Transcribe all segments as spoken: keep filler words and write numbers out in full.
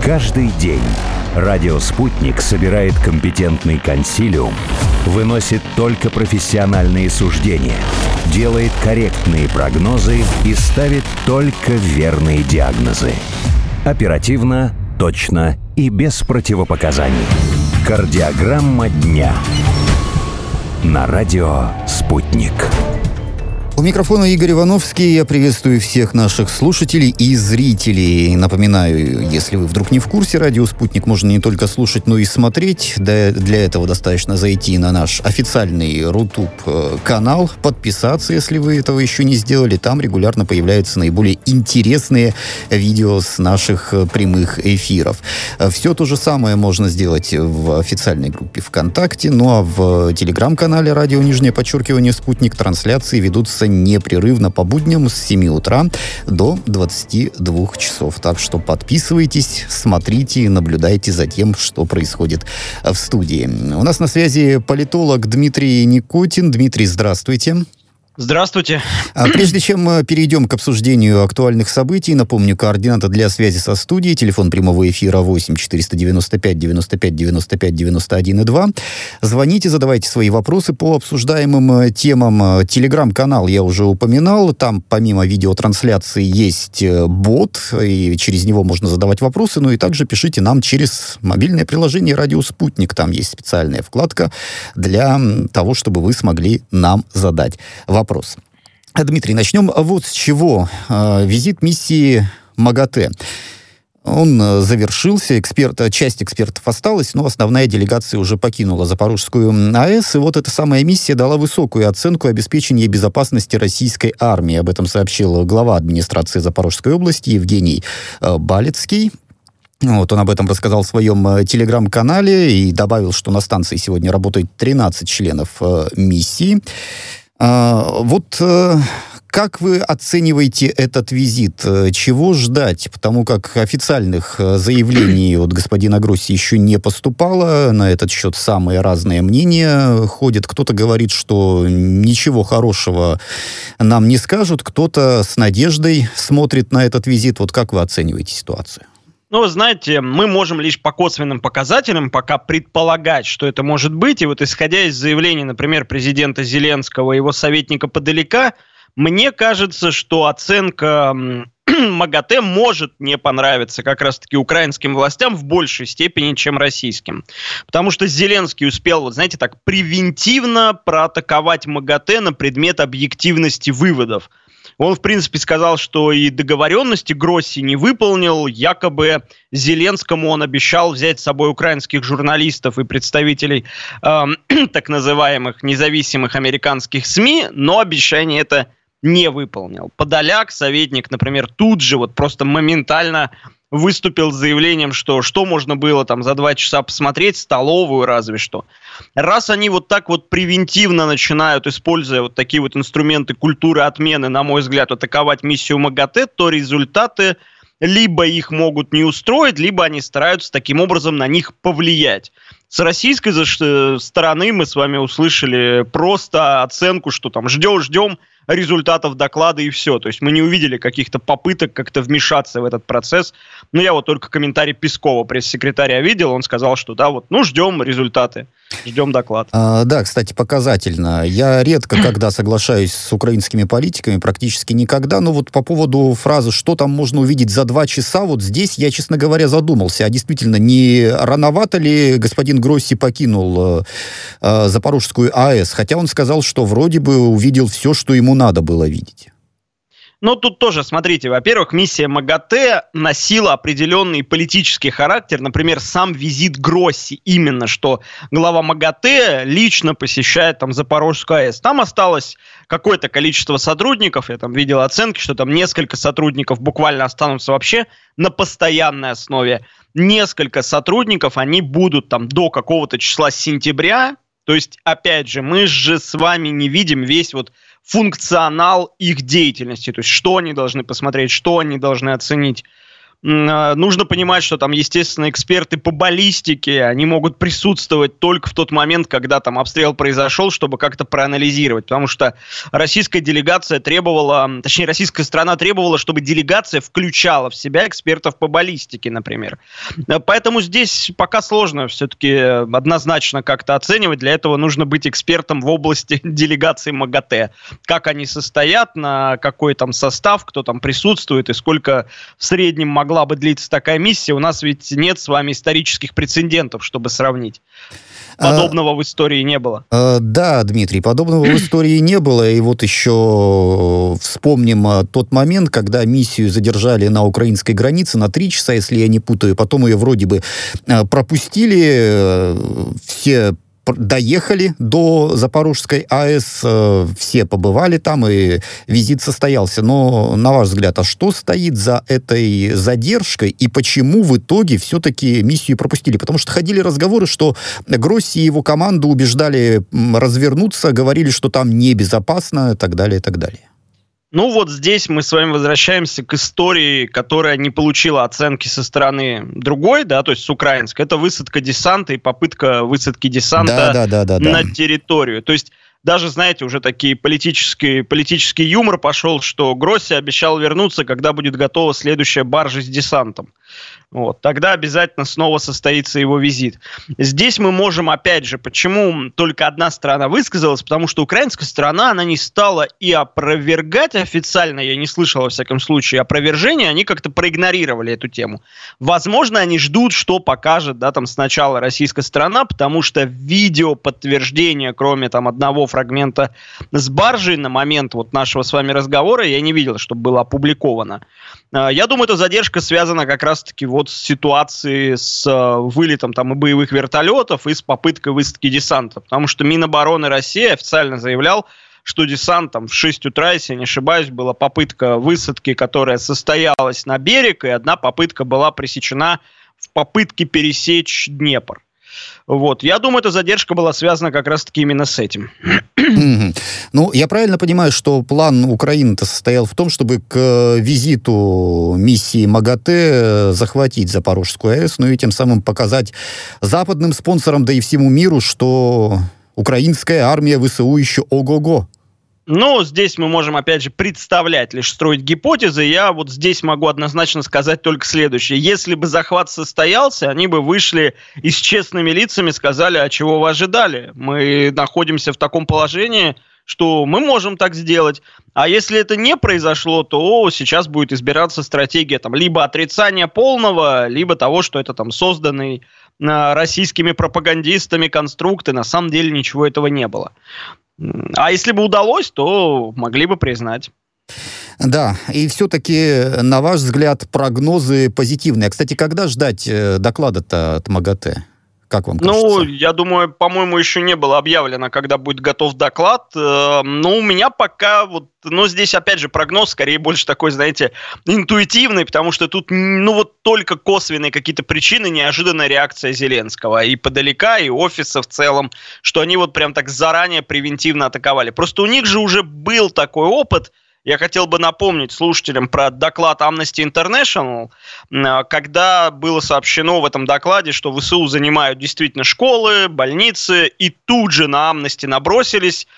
Каждый день радио «Спутник» собирает компетентный консилиум, выносит только профессиональные суждения, делает корректные прогнозы и ставит только верные диагнозы. Оперативно, точно и без противопоказаний. Кардиограмма дня на радио «Спутник». У микрофона Игорь Ивановский. Я приветствую всех наших слушателей и зрителей. Напоминаю, если вы вдруг не в курсе, радио «Спутник» можно не только слушать, но и смотреть. Для этого достаточно зайти на наш официальный Рутуб-канал, подписаться, если вы этого еще не сделали. Там регулярно появляются наиболее интересные видео с наших прямых эфиров. Все то же самое можно сделать в официальной группе ВКонтакте. Ну а в телеграм-канале радио нижнее подчеркивание «Спутник» трансляции ведутся непрерывно по будням с семи утра до двадцати двух часов. Так что подписывайтесь, смотрите и наблюдайте за тем, что происходит в студии. У нас на связи политолог Дмитрий Никотин. Дмитрий, здравствуйте. Здравствуйте. А прежде чем перейдем к обсуждению актуальных событий, напомню, координаты для связи со студией, телефон прямого эфира восемь четыреста девяносто пять девяносто пять девяносто пять девяносто один и два. Звоните, задавайте свои вопросы по обсуждаемым темам. Телеграм-канал я уже упоминал, там помимо видеотрансляции есть бот, и через него можно задавать вопросы, ну и также пишите нам через мобильное приложение «Радио Спутник». Там есть специальная вкладка для того, чтобы вы смогли нам задать вопрос. Вопрос. Дмитрий, начнем вот с чего. Визит миссии МАГАТЭ. Он завершился, эксперт, часть экспертов осталась, но основная делегация уже покинула Запорожскую АЭС. И вот эта самая миссия дала высокую оценку обеспечения безопасности российской армии. Об этом сообщил глава администрации Запорожской области Евгений Балецкий. Вот, он об этом рассказал в своем телеграм-канале и добавил, что на станции сегодня работает тринадцать членов э, миссии. А, вот э, как вы оцениваете этот визит? Чего ждать? Потому как официальных заявлений от господина Гросси еще не поступало. На этот счет самые разные мнения ходят. Кто-то говорит, что ничего хорошего нам не скажут. Кто-то с надеждой смотрит на этот визит. Вот как вы оцениваете ситуацию? Ну, вы знаете, мы можем лишь по косвенным показателям пока предполагать, что это может быть. И вот исходя из заявлений, например, президента Зеленского и его советника Подоляка, мне кажется, что оценка МАГАТЭ может не понравиться как раз-таки украинским властям в большей степени, чем российским. Потому что Зеленский успел, вот знаете, так превентивно проатаковать МАГАТЭ на предмет объективности выводов. Он, в принципе, сказал, что и договоренности Гросси не выполнил. Якобы Зеленскому он обещал взять с собой украинских журналистов и представителей э, так называемых независимых американских СМИ, но обещание это не выполнил. Подоляк, советник, например, тут же вот просто моментально выступил с заявлением, что что можно было там за два часа посмотреть, столовую разве что. Раз они вот так вот превентивно начинают, используя вот такие вот инструменты культуры отмены, на мой взгляд, атаковать миссию МАГАТЭ, то результаты либо их могут не устроить, либо они стараются таким образом на них повлиять. С российской стороны мы с вами услышали просто оценку, что там ждем-ждем результатов доклада и все. То есть мы не увидели каких-то попыток как-то вмешаться в этот процесс. Но я вот только комментарий Пескова, пресс-секретаря, видел. Он сказал, что да, вот, ну, ждем результаты, ждем доклад. А, да, кстати, показательно. Я редко, когда соглашаюсь с украинскими политиками, практически никогда, но вот по поводу фразы, что там можно увидеть за два часа, вот здесь я, честно говоря, задумался. А действительно, не рановато ли господин Гросси покинул э, Запорожскую АЭС? Хотя он сказал, что вроде бы увидел все, что ему надо было видеть. Но тут тоже, смотрите, во-первых, миссия МАГАТЭ носила определенный политический характер. Например, сам визит Гросси, именно что глава МАГАТЭ лично посещает там Запорожскую АЭС. Там осталось какое-то количество сотрудников, я там видел оценки, что там несколько сотрудников буквально останутся вообще на постоянной основе. Несколько сотрудников, они будут там до какого-то числа сентября. То есть, опять же, мы же с вами не видим весь вот функционал их деятельности, то есть что они должны посмотреть, что они должны оценить. Нужно понимать, что там, естественно, эксперты по баллистике, они могут присутствовать только в тот момент, когда там обстрел произошел, чтобы как-то проанализировать. Потому что российская делегация требовала, точнее, российская страна требовала, чтобы делегация включала в себя экспертов по баллистике, например. Поэтому здесь пока сложно все-таки однозначно как-то оценивать. Для этого нужно быть экспертом в области делегации МАГАТЭ. Как они состоят, на какой там состав, кто там присутствует и сколько в среднем могла бы длиться такая миссия. У нас ведь нет с вами исторических прецедентов, чтобы сравнить. Подобного а, в истории не было. А, да, Дмитрий, подобного в истории не было. И вот еще вспомним тот момент, когда миссию задержали на украинской границе на три часа, если я не путаю. Потом ее вроде бы пропустили. Все доехали до Запорожской АЭС, э, все побывали там, и визит состоялся. Но, на ваш взгляд, а что стоит за этой задержкой, и почему в итоге все-таки миссию пропустили? Потому что ходили разговоры, что Гросси и его команду убеждали развернуться, говорили, что там небезопасно, и так далее, и так далее. Ну вот здесь мы с вами возвращаемся к истории, которая не получила оценки со стороны другой, да, то есть с украинской. Это высадка десанта и попытка высадки десанта да, да, да, да, на да. территорию. То есть даже, знаете, уже такие политический, политический юмор пошел, что Гросси обещал вернуться, когда будет готова следующая баржа с десантом. Вот. Тогда обязательно снова состоится его визит. Здесь мы можем, опять же, почему только одна сторона высказалась, потому что украинская сторона, она не стала и опровергать официально, я не слышал, во всяком случае, опровержения, они как-то проигнорировали эту тему. Возможно, они ждут, что покажет, да, там сначала российская сторона, потому что видео подтверждения, кроме там одного фрагмента с баржей на момент вот нашего с вами разговора, я не видел, чтобы было опубликовано. Я думаю, эта задержка связана как раз-таки вот с ситуацией с вылетом там и боевых вертолетов, и с попыткой высадки десанта. Потому что Минобороны России официально заявлял, что десант там в шесть утра, если я не ошибаюсь, была попытка высадки, которая состоялась на берег, и одна попытка была пресечена в попытке пересечь Днепр. Вот. Я думаю, эта задержка была связана как раз-таки именно с этим. Mm-hmm. Ну, я правильно понимаю, что план Украины-то состоял в том, чтобы к визиту миссии МАГАТЭ захватить Запорожскую АЭС, ну и тем самым показать западным спонсорам, да и всему миру, что украинская армия ВСУ еще ого-го. Ну, здесь мы можем, опять же, представлять, лишь строить гипотезы. Я вот здесь могу однозначно сказать только следующее. Если бы захват состоялся, они бы вышли и с честными лицами сказали, а чего вы ожидали? Мы находимся в таком положении, что мы можем так сделать. А если это не произошло, то сейчас будет избираться стратегия там, либо отрицания полного, либо того, что это там созданный э, российскими пропагандистами конструкт, и на самом деле ничего этого не было. А если бы удалось, то могли бы признать. Да, и все-таки, на ваш взгляд, прогнозы позитивные. Кстати, когда ждать доклада-то от МАГАТЭ? Как вам кажется? Ну, я думаю, по-моему, еще не было объявлено, когда будет готов доклад. Но у меня пока вот, ну, здесь, опять же, прогноз скорее больше такой, знаете, интуитивный, потому что тут, ну, вот только косвенные какие-то причины, неожиданная реакция Зеленского и подалека, и офиса в целом, что они вот прям так заранее превентивно атаковали. Просто у них же уже был такой опыт. Я хотел бы напомнить слушателям про доклад Amnesty International, когда было сообщено в этом докладе, что ВСУ занимают действительно школы, больницы, и тут же на Amnesty набросились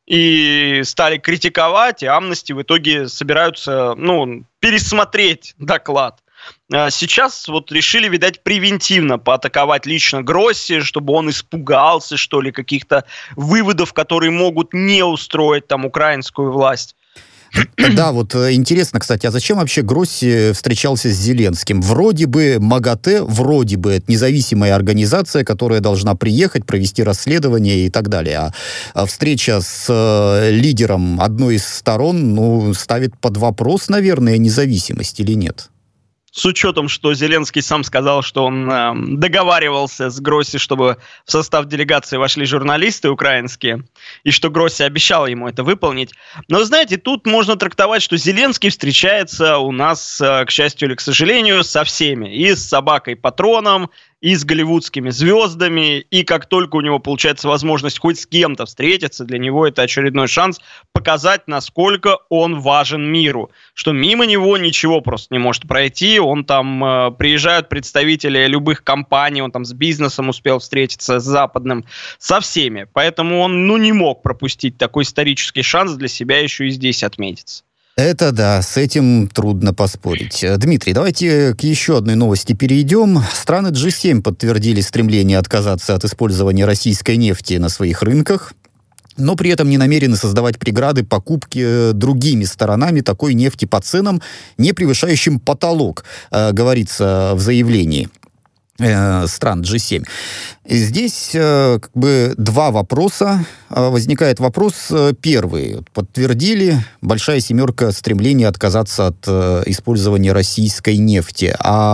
и стали критиковать, и Amnesty в итоге собираются, ну, пересмотреть доклад. Сейчас вот решили, видать, превентивно поатаковать лично Гросси, чтобы он испугался, что ли, каких-то выводов, которые могут не устроить там украинскую власть. Да, вот интересно, кстати, а зачем вообще Гросси встречался с Зеленским? Вроде бы МАГАТЭ, вроде бы это независимая организация, которая должна приехать, провести расследование и так далее. А встреча с э, лидером одной из сторон, ну, ставит под вопрос, наверное, независимость или нет? С учетом, что Зеленский сам сказал, что он э, договаривался с Гросси, чтобы в состав делегации вошли журналисты украинские, и что Гросси обещал ему это выполнить. Но, знаете, тут можно трактовать, что Зеленский встречается у нас, э, к счастью или к сожалению, со всеми. И с собакой-патроном, и с голливудскими звездами, и как только у него получается возможность хоть с кем-то встретиться, для него это очередной шанс показать, насколько он важен миру, что мимо него ничего просто не может пройти, он там, э, приезжают представители любых компаний, он там с бизнесом успел встретиться, с западным, со всеми, поэтому он, ну, не мог пропустить такой исторический шанс для себя еще и здесь отметиться. Это да, с этим трудно поспорить. Дмитрий, давайте к еще одной новости перейдем. Страны джи семь подтвердили стремление отказаться от использования российской нефти на своих рынках, но при этом не намерены создавать преграды покупке другими сторонами такой нефти по ценам, не превышающим потолок, говорится в заявлении стран джи семь. Здесь э, как бы два вопроса. Возникает вопрос э, первый. Подтвердили большая семерка стремление отказаться от э, использования российской нефти.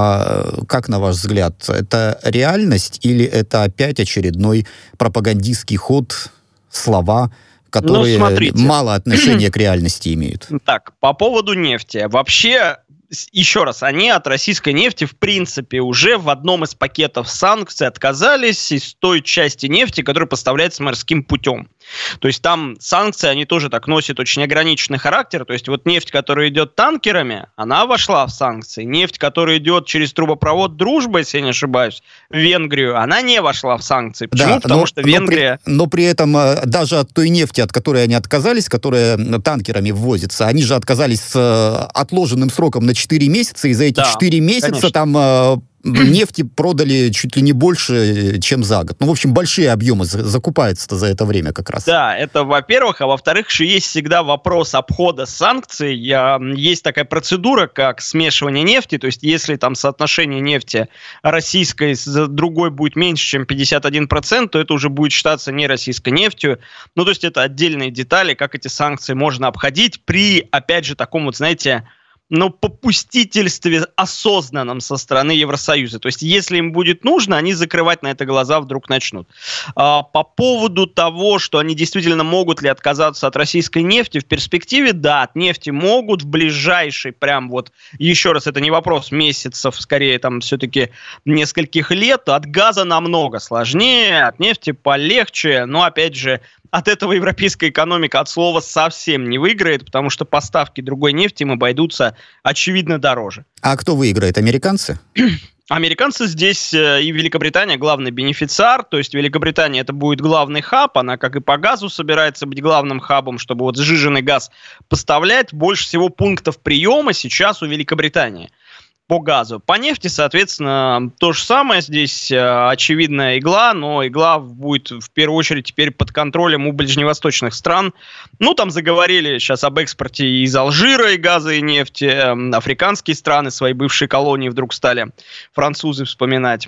А как, на ваш взгляд, это реальность или это опять очередной пропагандистский ход, слова, которые ну, мало отношения к реальности имеют? Так, по поводу нефти. Вообще, еще раз, они от российской нефти, в принципе, уже в одном из пакетов санкций отказались из той части нефти, которая поставляется морским путем. То есть там санкции, они тоже так носят очень ограниченный характер. То есть вот нефть, которая идет танкерами, она вошла в санкции. Нефть, которая идет через трубопровод «Дружба», если я не ошибаюсь, в Венгрию, она не вошла в санкции. Почему? Да, Потому но, что Венгрия... Но при, но при этом даже от той нефти, от которой они отказались, которая танкерами ввозится, они же отказались с отложенным сроком на четыре месяца, и за эти да, четыре месяца конечно. там... нефти продали чуть ли не больше, чем за год. Ну, в общем, большие объемы закупаются-то за это время как раз. Да, это во-первых. А во-вторых, еще есть всегда вопрос обхода санкций. Есть такая процедура, как смешивание нефти. То есть, если там соотношение нефти российской с другой будет меньше, чем пятьдесят один процент, то это уже будет считаться не российской нефтью. Ну, то есть, это отдельные детали, как эти санкции можно обходить при, опять же, таком вот, знаете... но попустительстве осознанном со стороны Евросоюза. То есть, если им будет нужно, они закрывать на это глаза вдруг начнут. А, по поводу того, что они действительно могут ли отказаться от российской нефти, в перспективе, да, от нефти могут в ближайший, прям вот, еще раз, это не вопрос месяцев, скорее, там, все-таки нескольких лет. От газа намного сложнее, от нефти полегче, но, опять же, от этого европейская экономика от слова совсем не выиграет, потому что поставки другой нефти им обойдутся, очевидно, дороже. А кто выиграет? Американцы? Американцы здесь и Великобритания главный бенефициар, то есть Великобритания это будет главный хаб, она как и по газу собирается быть главным хабом, чтобы вот сжиженный газ поставлять. Больше всего пунктов приема сейчас у Великобритании по газу. По нефти, соответственно, то же самое. Здесь э, очевидная игла, но игла будет в первую очередь теперь под контролем у ближневосточных стран. Ну, там заговорили сейчас об экспорте из Алжира и газа, и нефти. Э, африканские страны, свои бывшие колонии вдруг стали французы вспоминать.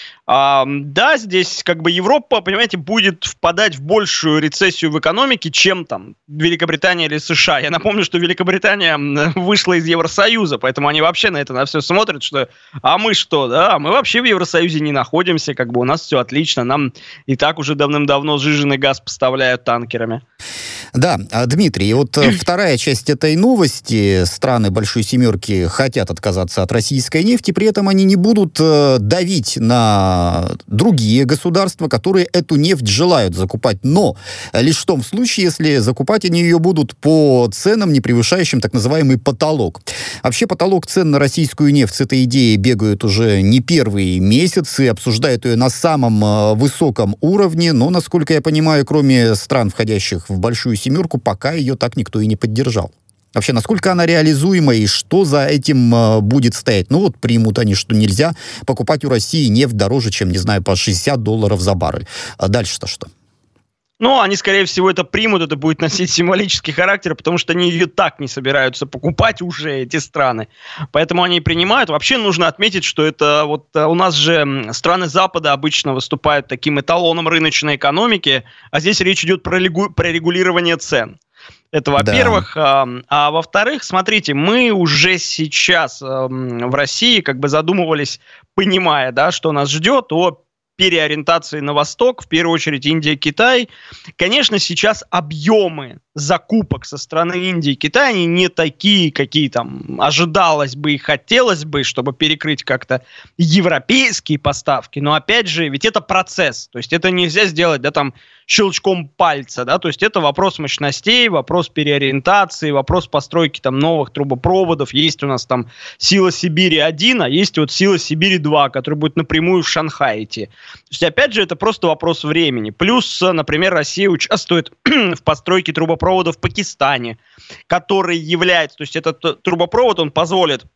А, да, здесь как бы Европа, понимаете, будет впадать в большую рецессию в экономике, чем там Великобритания или США. Я напомню, что Великобритания вышла из Евросоюза, поэтому они вообще на это на все смотрят, что а мы что, да, мы вообще в Евросоюзе не находимся, как бы у нас все отлично, нам и так уже давным-давно сжиженный газ поставляют танкерами. Да, Дмитрий, вот вторая часть этой новости. Страны Большой Семерки хотят отказаться от российской нефти, при этом они не будут э, давить на другие государства, которые эту нефть желают закупать, но лишь в том случае, если закупать они ее будут по ценам, не превышающим так называемый потолок. Вообще потолок цен на российскую нефть с этой идеей бегают уже не первые месяцы, обсуждают ее на самом э, высоком уровне, но, насколько я понимаю, кроме стран, входящих в Большую Семерку, пока ее так никто и не поддержал. Вообще, насколько она реализуема и что за этим э, будет стоять? Ну вот примут они, что нельзя покупать у России нефть дороже, чем, не знаю, по шестьдесят долларов за баррель. А дальше-то что? Ну, они, скорее всего, это примут, это будет носить символический характер, потому что они ее так не собираются покупать уже, эти страны. Поэтому они принимают. Вообще нужно отметить, что это вот у нас же страны Запада обычно выступают таким эталоном рыночной экономики, а здесь речь идет про, регу- про регулирование цен. Это во-первых. Да. А, а во-вторых, смотрите, мы уже сейчас а, в России как бы задумывались, понимая, да, что нас ждет, о переориентации на восток, в первую очередь Индия, Китай. Конечно, сейчас объемы закупок со стороны Индии и Китая, они не такие, какие там ожидалось бы и хотелось бы, чтобы перекрыть как-то европейские поставки. Но опять же, ведь это процесс. То есть это нельзя сделать, да, там, щелчком пальца, да, то есть это вопрос мощностей, вопрос переориентации, вопрос постройки там новых трубопроводов. Есть у нас там Сила Сибири один, а есть вот Сила Сибири два, который будет напрямую в Шанхай идти. То есть, опять же, это просто вопрос времени. Плюс, например, Россия участвует в постройке трубопровода в Пакистане, который является, то есть этот трубопровод, он позволит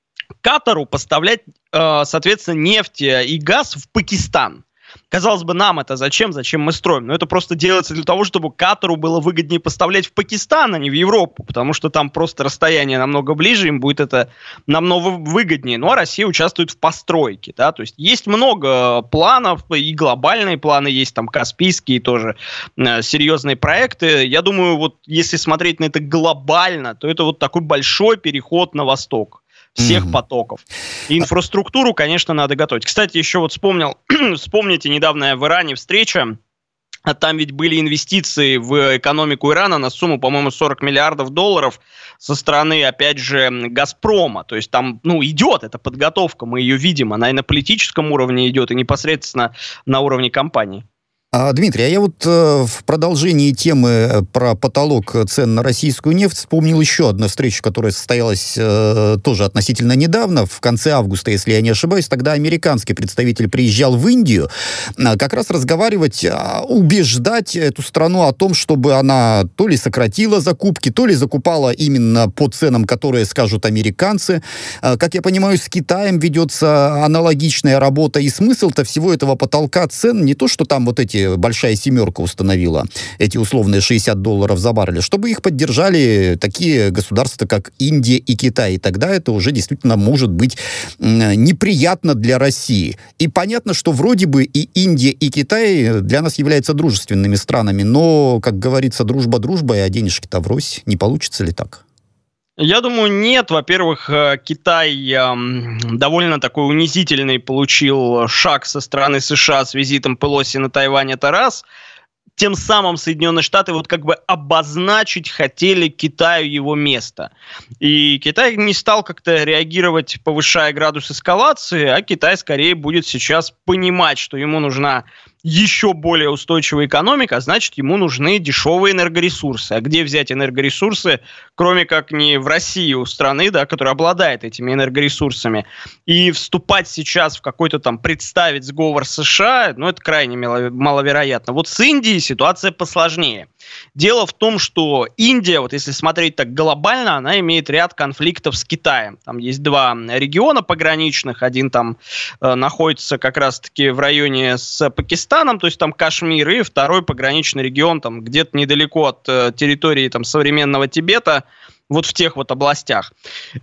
Катару поставлять, соответственно, нефть и газ в Пакистан. Казалось бы, нам это зачем? Зачем мы строим? Но это просто делается для того, чтобы Катару было выгоднее поставлять в Пакистан, а не в Европу, потому что там просто расстояние намного ближе, им будет это намного выгоднее. Ну, а Россия участвует в постройке, да, то есть есть много планов, и глобальные планы есть, там, Каспийские тоже э, серьезные проекты. Я думаю, вот если смотреть на это глобально, то это вот такой большой переход на восток всех mm-hmm. потоков. И инфраструктуру, конечно, надо готовить. Кстати, еще вот вспомнил, вспомните, недавняя в Иране встреча, а там ведь были инвестиции в экономику Ирана на сумму, по-моему, сорок миллиардов долларов со стороны, опять же, Газпрома. То есть там, ну, идет эта подготовка, мы ее видим, она и на политическом уровне идет, и непосредственно на уровне компании. Дмитрий, а я вот э, в продолжении темы про потолок цен на российскую нефть вспомнил еще одну встречу, которая состоялась э, тоже относительно недавно, в конце августа, если я не ошибаюсь. Тогда американский представитель приезжал в Индию э, как раз разговаривать, э, убеждать эту страну о том, чтобы она то ли сократила закупки, то ли закупала именно по ценам, которые скажут американцы. Э, как я понимаю, с Китаем ведется аналогичная работа, и смысл-то всего этого потолка цен не то, что там вот эти большая семерка установила эти условные шестьдесят долларов за баррель, чтобы их поддержали такие государства, как Индия и Китай. И тогда это уже действительно может быть неприятно для России. И понятно, что вроде бы и Индия, и Китай для нас являются дружественными странами, но, как говорится, дружба дружбой, а денежки-то врозь. Не получится ли так? Я думаю, нет. Во-первых, Китай э, довольно такой унизительный получил шаг со стороны США с визитом Пелоси на Тайвань, это раз. Тем самым Соединенные Штаты вот как бы обозначить хотели Китаю его место. И Китай не стал как-то реагировать, повышая градус эскалации, а Китай скорее будет сейчас понимать, что ему нужна еще более устойчивая экономика, а значит, ему нужны дешевые энергоресурсы. А где взять энергоресурсы, кроме как не в России у страны, да, которая обладает этими энергоресурсами. И вступать сейчас в какой-то там, представить сговор с США, ну, это крайне маловероятно. Вот с Индией ситуация посложнее. Дело в том, что Индия, вот если смотреть так глобально, она имеет ряд конфликтов с Китаем. Там есть два региона пограничных. Один там э, находится как раз-таки в районе с Пакистаном, то есть там Кашмир, и второй пограничный регион там где-то недалеко от э, территории там современного Тибета, вот в тех вот областях.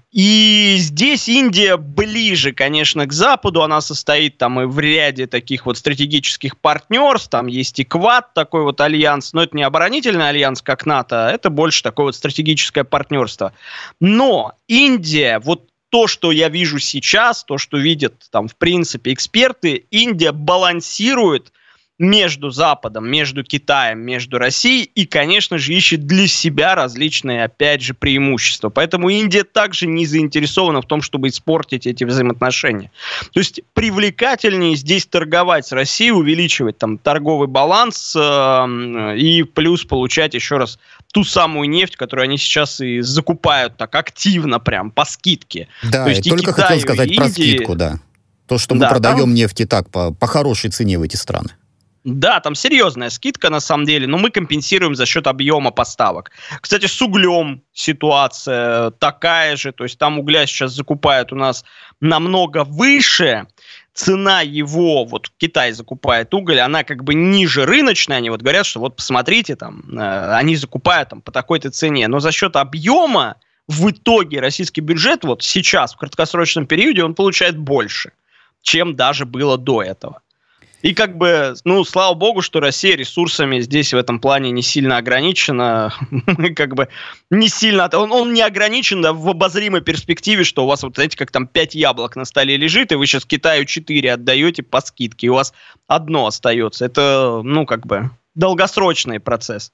И здесь Индия ближе, конечно, к Западу. Она состоит там и в ряде таких вот стратегических партнерств. Там есть и Квад, такой вот альянс. Но это не оборонительный альянс, как НАТО. Это больше такое вот стратегическое партнерство. Но Индия, вот то, что я вижу сейчас, то, что видят там, в принципе, эксперты, Индия балансирует между Западом, между Китаем, между Россией и, конечно же, ищет для себя различные, опять же, преимущества. Поэтому Индия также не заинтересована в том, чтобы испортить эти взаимоотношения. То есть привлекательнее здесь торговать с Россией, увеличивать там торговый баланс э, и плюс получать еще раз ту самую нефть, которую они сейчас и закупают так активно, прям по скидке. Да, То есть и только Китаю, хотел сказать Индии... про скидку, да. То, что мы да, продаем там... нефть и так по, по хорошей цене в эти страны. Да, там серьезная скидка на самом деле, но мы компенсируем за счет объема поставок. Кстати, с углем ситуация такая же, то есть там угля сейчас закупают у нас намного выше, цена его, вот Китай закупает уголь, она как бы ниже рыночной, они вот говорят, что вот посмотрите, там, э, они закупают там по такой-то цене, но за счет объема в итоге российский бюджет вот сейчас, в краткосрочном периоде, он получает больше, чем даже было до этого. И как бы, ну, слава богу, что Россия ресурсами здесь в этом плане не сильно ограничена. Мы как бы не сильно... Он, он не ограничен, да, в обозримой перспективе, что у вас, вот знаете, как там пять яблок на столе лежит, и вы сейчас Китаю четыре отдаете по скидке, и у вас одно остается. Это, ну, как бы долгосрочный процесс.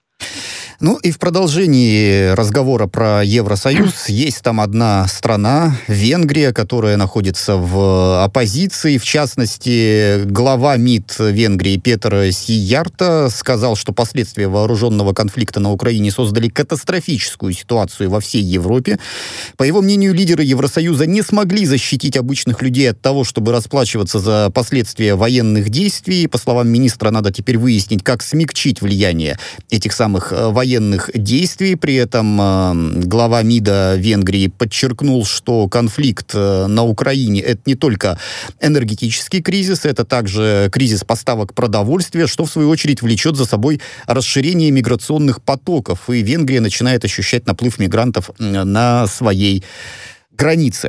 Ну и в продолжении разговора про Евросоюз есть там одна страна, Венгрия, которая находится в оппозиции. В частности, глава МИД Венгрии Петер Сиярто сказал, что последствия вооруженного конфликта на Украине создали катастрофическую ситуацию во всей Европе. По его мнению, лидеры Евросоюза не смогли защитить обычных людей от того, чтобы расплачиваться за последствия военных действий. По словам министра, надо теперь выяснить, как смягчить влияние этих самых военных военных действий. При этом э, глава МИДа Венгрии подчеркнул, что конфликт э, на Украине — это не только энергетический кризис, это также кризис поставок продовольствия, что в свою очередь влечет за собой расширение миграционных потоков. И Венгрия начинает ощущать наплыв мигрантов на своей границе.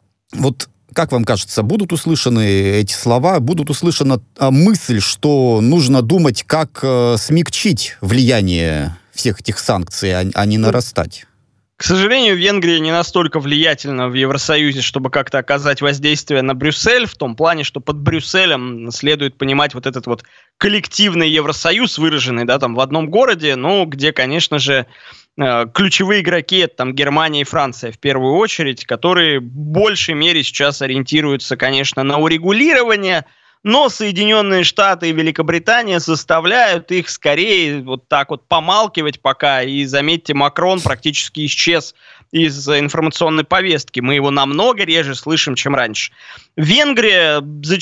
Вот как вам кажется, будут услышаны эти слова, будут услышана мысль, что нужно думать, как э, смягчить влияние всех этих санкций, а, а не нарастать? К сожалению, Венгрия не настолько влиятельна в Евросоюзе, чтобы как-то оказать воздействие на Брюссель, в том плане, что под Брюсселем следует понимать вот этот вот коллективный Евросоюз, выраженный, да, там в одном городе, ну, где, конечно же, ключевые игроки — это там Германия и Франция в первую очередь, которые в большей мере сейчас ориентируются, конечно, на урегулирование, но Соединенные Штаты и Великобритания заставляют их скорее вот так вот помалкивать пока. И, заметьте, Макрон практически исчез из информационной повестки. Мы его намного реже слышим, чем раньше. Венгрия,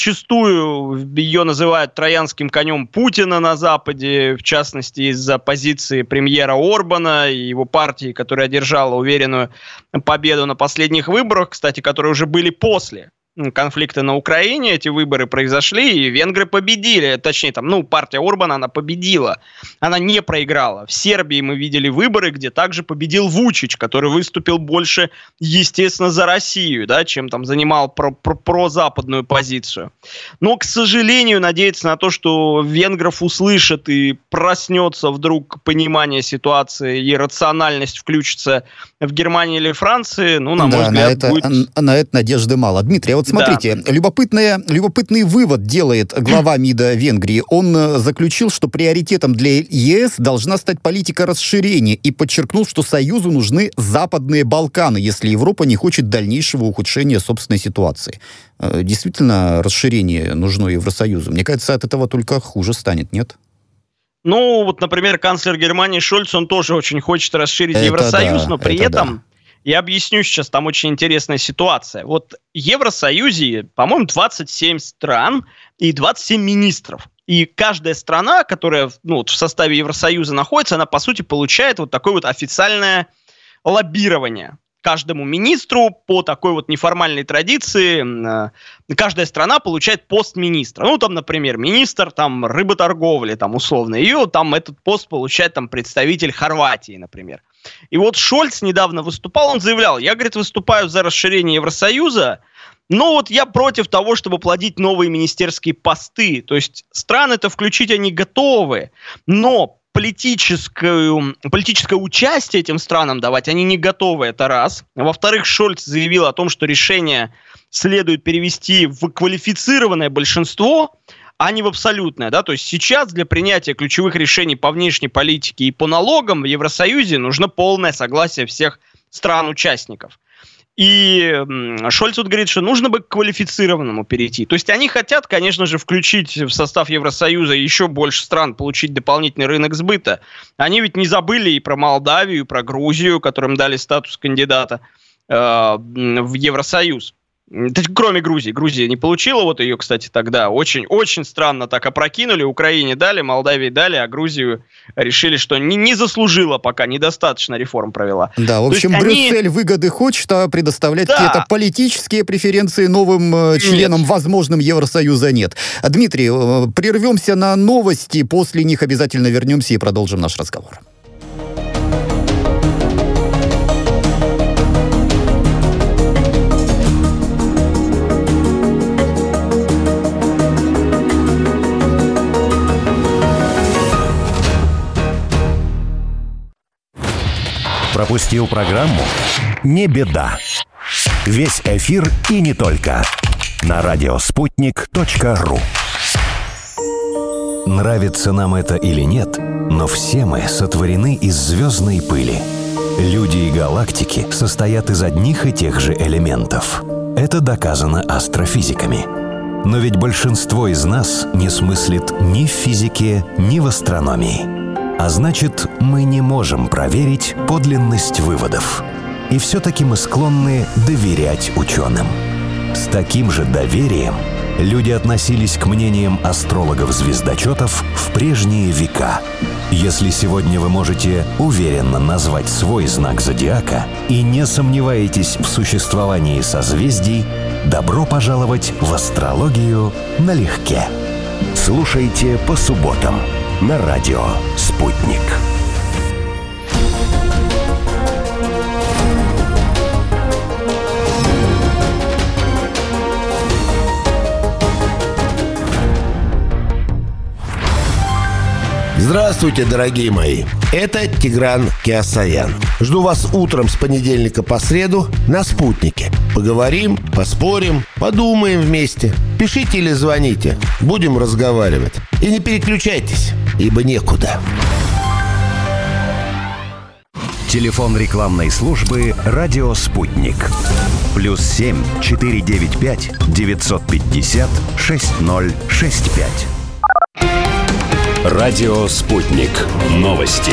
зачастую ее называют троянским конем Путина на Западе, в частности, из-за позиции премьера Орбана и его партии, которая одержала уверенную победу на последних выборах, кстати, которые уже были после конфликта на Украине. Эти выборы произошли, и венгры победили. Точнее, там, ну, партия Орбана, она победила. Она не проиграла. В Сербии мы видели выборы, где также победил Вучич, который выступил больше, естественно, за Россию, да, чем там занимал про- про- прозападную позицию. Но, к сожалению, надеяться на то, что венгров услышат и проснется вдруг понимание ситуации и рациональность включится в Германии или Франции, ну, на да, мой взгляд, на это, будет... на это надежды мало. Дмитрий, а вот смотрите, да. любопытный, любопытный вывод делает глава МИДа Венгрии. Он заключил, что приоритетом для ЕС должна стать политика расширения и подчеркнул, что Союзу нужны Западные Балканы, если Европа не хочет дальнейшего ухудшения собственной ситуации. Действительно, расширение нужно Евросоюзу. Мне кажется, от этого только хуже станет, нет? Ну, вот, например, канцлер Германии Шольц, он тоже очень хочет расширить это Евросоюз, да, но при этом... Да. Я объясню сейчас, там очень интересная ситуация. Вот в Евросоюзе, по-моему, двадцать семь стран и двадцать семь министров. И каждая страна, которая, ну, вот в составе Евросоюза находится, она, по сути, получает вот такое вот официальное лоббирование. Каждому министру по такой вот неформальной традиции э, каждая страна получает пост министра. Ну, там, например, министр там, рыботорговли, там, условно, и вот, там этот пост получает там, представитель Хорватии, например. И вот Шольц недавно выступал, он заявлял, я, говорит, выступаю за расширение Евросоюза, но вот я против того, чтобы плодить новые министерские посты. То есть страны-то включить они готовы, но политическое, политическое участие этим странам давать они не готовы, это раз. Во-вторых, Шольц заявил о том, что решение следует перевести в квалифицированное большинство, а не в абсолютное. Да? То есть сейчас для принятия ключевых решений по внешней политике и по налогам в Евросоюзе нужно полное согласие всех стран-участников. И Шольц вот говорит, что нужно бы к квалифицированному перейти. То есть они хотят, конечно же, включить в состав Евросоюза еще больше стран, получить дополнительный рынок сбыта. Они ведь не забыли и про Молдавию, и про Грузию, которым дали статус кандидата э, в Евросоюз. Кроме Грузии. Грузия не получила вот ее, кстати, тогда. Очень-очень странно так опрокинули. Украине дали, Молдавии дали, а Грузию решили, что не, не заслужила пока, недостаточно реформ провела. Да, в общем, Брюссель они... выгоды хочет, а предоставлять да. какие-то политические преференции новым э, членам, нет. возможным, Евросоюза нет. Дмитрий, э, прервемся на новости, после них обязательно вернемся и продолжим наш разговор. Пропустил программу? Не беда. Весь эфир и не только на радиоспутник точка ру. Нравится нам это или нет, но все мы сотворены из звездной пыли. Люди и галактики состоят из одних и тех же элементов. Это доказано астрофизиками. Но ведь большинство из нас не смыслит ни в физике, ни в астрономии. А значит, мы не можем проверить подлинность выводов. И все-таки мы склонны доверять ученым. С таким же доверием люди относились к мнениям астрологов-звездочетов в прежние века. Если сегодня вы можете уверенно назвать свой знак зодиака и не сомневаетесь в существовании созвездий, добро пожаловать в астрологию налегке. Слушайте по субботам на радио «Спутник». Здравствуйте, дорогие мои! Это Тигран Кеосаян. Жду вас утром с понедельника по среду на «Спутнике». Поговорим, поспорим, подумаем вместе. Пишите или звоните. Будем разговаривать. И не переключайтесь, ибо некуда. Телефон рекламной службы «Радио Спутник». Плюс семь четыре девять пять девятьсот пятьдесят шесть ноль шесть пять. Радио «Спутник». Новости.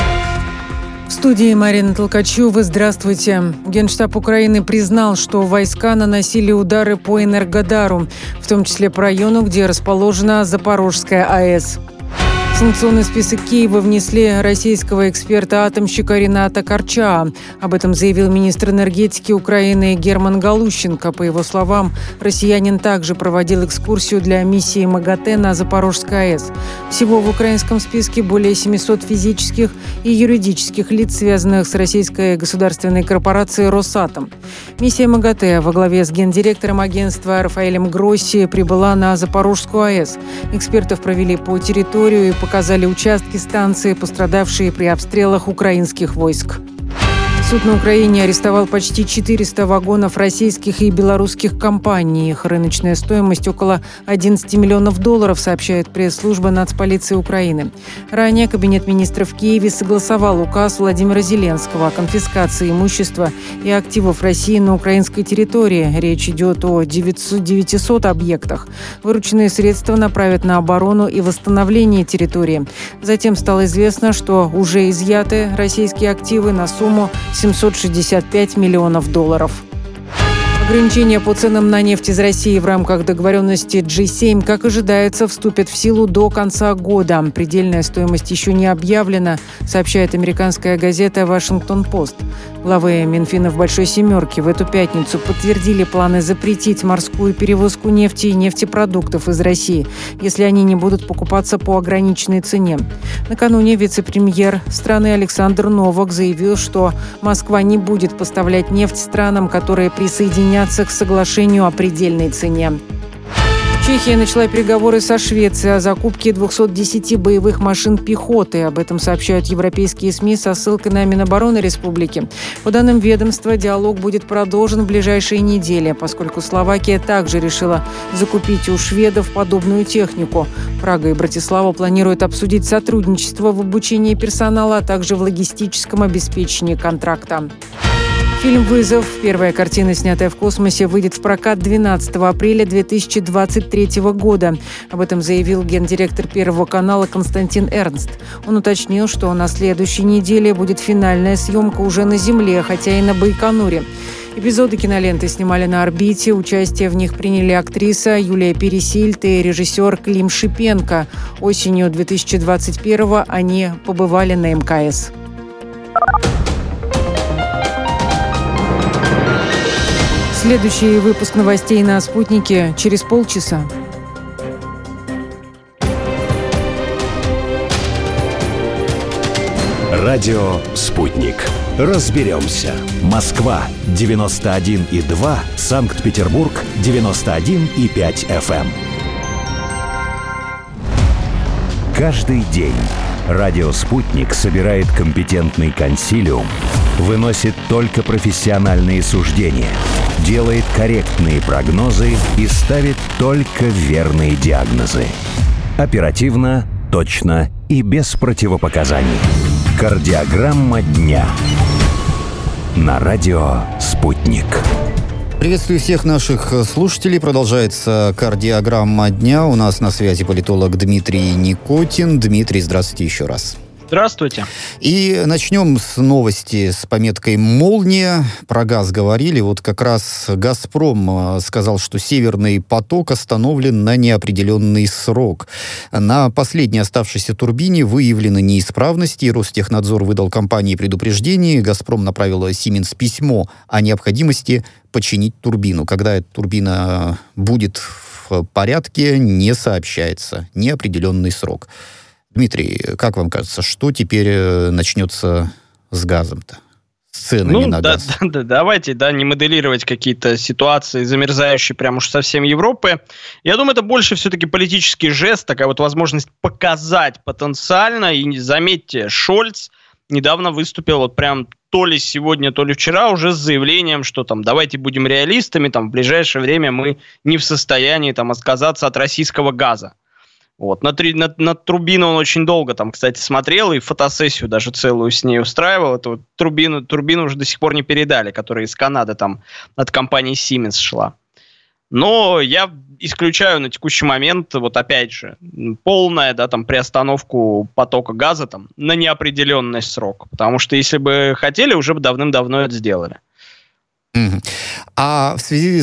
В студии Марина Толкачева. Здравствуйте. Генштаб Украины признал, что войска наносили удары по Энергодару, в том числе по району, где расположена Запорожская АЭС. В санкционный список Киева внесли российского эксперта-атомщика Рената Корча. Об этом заявил министр энергетики Украины Герман Галущенко. По его словам, россиянин также проводил экскурсию для миссии МАГАТЭ на Запорожской АЭС. Всего в украинском списке более семисот физических и юридических лиц, связанных с российской государственной корпорацией «Росатом». Миссия МАГАТЭ во главе с гендиректором агентства Рафаэлем Гросси прибыла на Запорожскую АЭС. Экспертов провели по территорию и по показали участки станции, пострадавшие при обстрелах украинских войск. Суд на Украине арестовал почти четыреста вагонов российских и белорусских компаний. Их рыночная стоимость около одиннадцати миллионов долларов, сообщает пресс-служба Нацполиции Украины. Ранее Кабинет министров в Киеве согласовал указ Владимира Зеленского о конфискации имущества и активов России на украинской территории. Речь идет о девятистах объектах. Вырученные средства направят на оборону и восстановление территории. Затем стало известно, что уже изъяты российские активы на сумму семьсот шестьдесят пять миллионов долларов. Ограничения по ценам на нефть из России в рамках договоренности джи семь, как ожидается, вступят в силу до конца года. Предельная стоимость еще не объявлена, сообщает американская газета «Вашингтон-Пост». Главы Минфина в «Большой семерке» в эту пятницу подтвердили планы запретить морскую перевозку нефти и нефтепродуктов из России, если они не будут покупаться по ограниченной цене. Накануне вице-премьер страны Александр Новак заявил, что Москва не будет поставлять нефть странам, которые присоединятся к соглашению о предельной цене. Чехия начала переговоры со Швецией о закупке двухсот десяти боевых машин пехоты. Об этом сообщают европейские СМИ со ссылкой на Минобороны республики. По данным ведомства, диалог будет продолжен в ближайшие недели, поскольку Словакия также решила закупить у шведов подобную технику. Прага и Братислава планируют обсудить сотрудничество в обучении персонала, а также в логистическом обеспечении контракта. Фильм «Вызов», первая картина, снятая в космосе, выйдет в прокат двенадцатого апреля две тысячи двадцать третьего года. Об этом заявил гендиректор Первого канала Константин Эрнст. Он уточнил, что на следующей неделе будет финальная съемка уже на Земле, хотя и на Байконуре. Эпизоды киноленты снимали на орбите. Участие в них приняли актриса Юлия Пересильд и режиссер Клим Шипенко. Осенью две тысячи двадцать первого они побывали на эм ка эс. Следующий выпуск новостей на «Спутнике» через полчаса. Радио «Спутник». Разберемся. Москва девяносто один и два, Санкт-Петербург девяносто один и пять эф эм. Каждый день Радио «Спутник» собирает компетентный консилиум, выносит только профессиональные суждения, делает корректные прогнозы и ставит только верные диагнозы. Оперативно, точно и без противопоказаний. Кардиограмма дня. На радио «Спутник». Приветствую всех наших слушателей. Продолжается кардиограмма дня. У нас на связи политолог Дмитрий Никотин. Дмитрий, здравствуйте еще раз. Здравствуйте. И начнем с новости с пометкой «Молния». Про газ говорили. Вот как раз «Газпром» сказал, что «Северный поток» остановлен на неопределенный срок. На последней оставшейся турбине выявлены неисправности, и Ростехнадзор выдал компании предупреждение. «Газпром» направил Siemens письмо о необходимости починить турбину. Когда эта турбина будет в порядке, не сообщается. Неопределенный срок. Дмитрий, как вам кажется, что теперь начнется с газом-то? С ценами ну, на да, газ? Да, да, давайте да, не моделировать какие-то ситуации, замерзающие прям уж совсем Европы. Я думаю, это больше все-таки политический жест, такая вот возможность показать потенциально. И заметьте, Шольц недавно выступил вот прям то ли сегодня, то ли вчера уже с заявлением, что там давайте будем реалистами, там в ближайшее время мы не в состоянии там отказаться от российского газа. Вот. На, три, на, на турбину он очень долго там, кстати, смотрел и фотосессию даже целую с ней устраивал. Эту вот турбину, турбину уже до сих пор не передали, которая из Канады там от компании Siemens шла. Но я исключаю на текущий момент, вот опять же, полная, да, там, приостановку потока газа там на неопределенный срок. Потому что если бы хотели, уже бы давным-давно это сделали. А в связи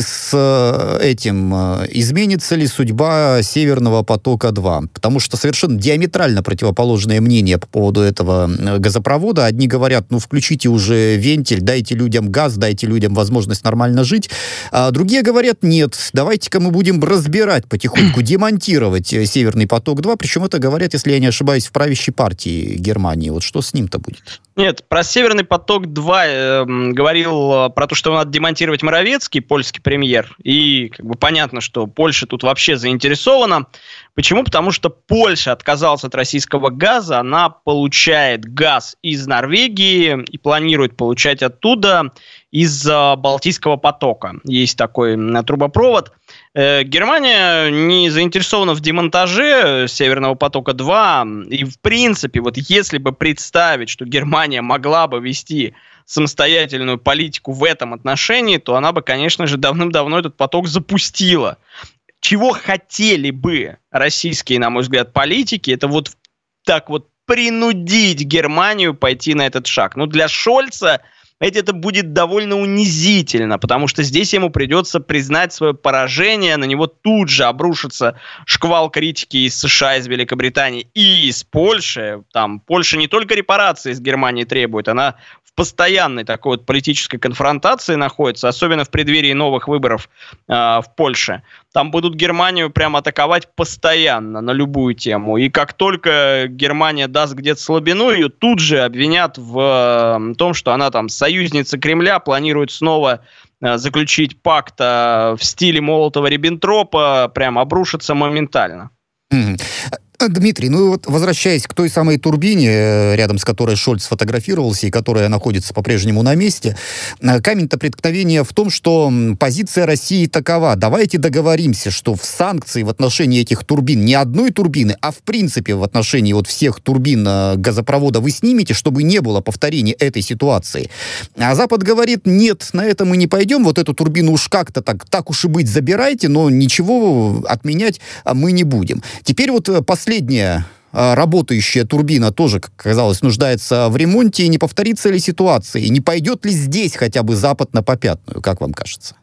с этим изменится ли судьба Северного потока-два? Потому что совершенно диаметрально противоположное мнение по поводу этого газопровода. Одни говорят, ну включите уже вентиль, дайте людям газ, дайте людям возможность нормально жить. А другие говорят, нет, давайте-ка мы будем разбирать потихоньку, демонтировать Северный поток-два. Причем это говорят, если я не ошибаюсь, в правящей партии Германии. Вот что с ним-то будет? Нет, про Северный поток-два э, говорил про то, что надо демонтировать Моровецкий, польский премьер. И как бы понятно, что Польша тут вообще заинтересована. Почему? Потому что Польша отказалась от российского газа, она получает газ из Норвегии и планирует получать оттуда из э, Балтийского потока. Есть такой э, трубопровод. Э, Германия не заинтересована в демонтаже Северного потока-два. И в принципе, вот если бы представить, что Германия могла бы вести самостоятельную политику в этом отношении, то она бы, конечно же, давным-давно этот поток запустила. Чего хотели бы российские, на мой взгляд, политики, это вот так вот принудить Германию пойти на этот шаг. Но для Шольца это будет довольно унизительно, потому что здесь ему придется признать свое поражение, на него тут же обрушится шквал критики из США, из Великобритании и из Польши. Там Польша не только репарации из Германии требует, она в постоянной такой вот политической конфронтации находится, особенно в преддверии новых выборов э, в Польше. Там будут Германию прям атаковать постоянно на любую тему. И как только Германия даст где-то слабину, ее тут же обвинят в э, том, что она там союзница Кремля, планирует снова э, заключить пакт э, в стиле Молотова-Риббентропа, прям обрушится моментально. Mm-hmm. Дмитрий, ну вот возвращаясь к той самой турбине, рядом с которой Шольц фотографировался и которая находится по-прежнему на месте, камень-то преткновения в том, что позиция России такова. Давайте договоримся, что в санкции в отношении этих турбин, не одной турбины, а в принципе в отношении вот всех турбин газопровода вы снимете, чтобы не было повторения этой ситуации. А Запад говорит, нет, на это мы не пойдем, вот эту турбину уж как-то так, так уж и быть забирайте, но ничего отменять мы не будем. Теперь вот последний Последняя работающая турбина тоже, как оказалось, нуждается в ремонте. И не повторится ли ситуация? И не пойдет ли здесь хотя бы Запад на попятную, как вам кажется?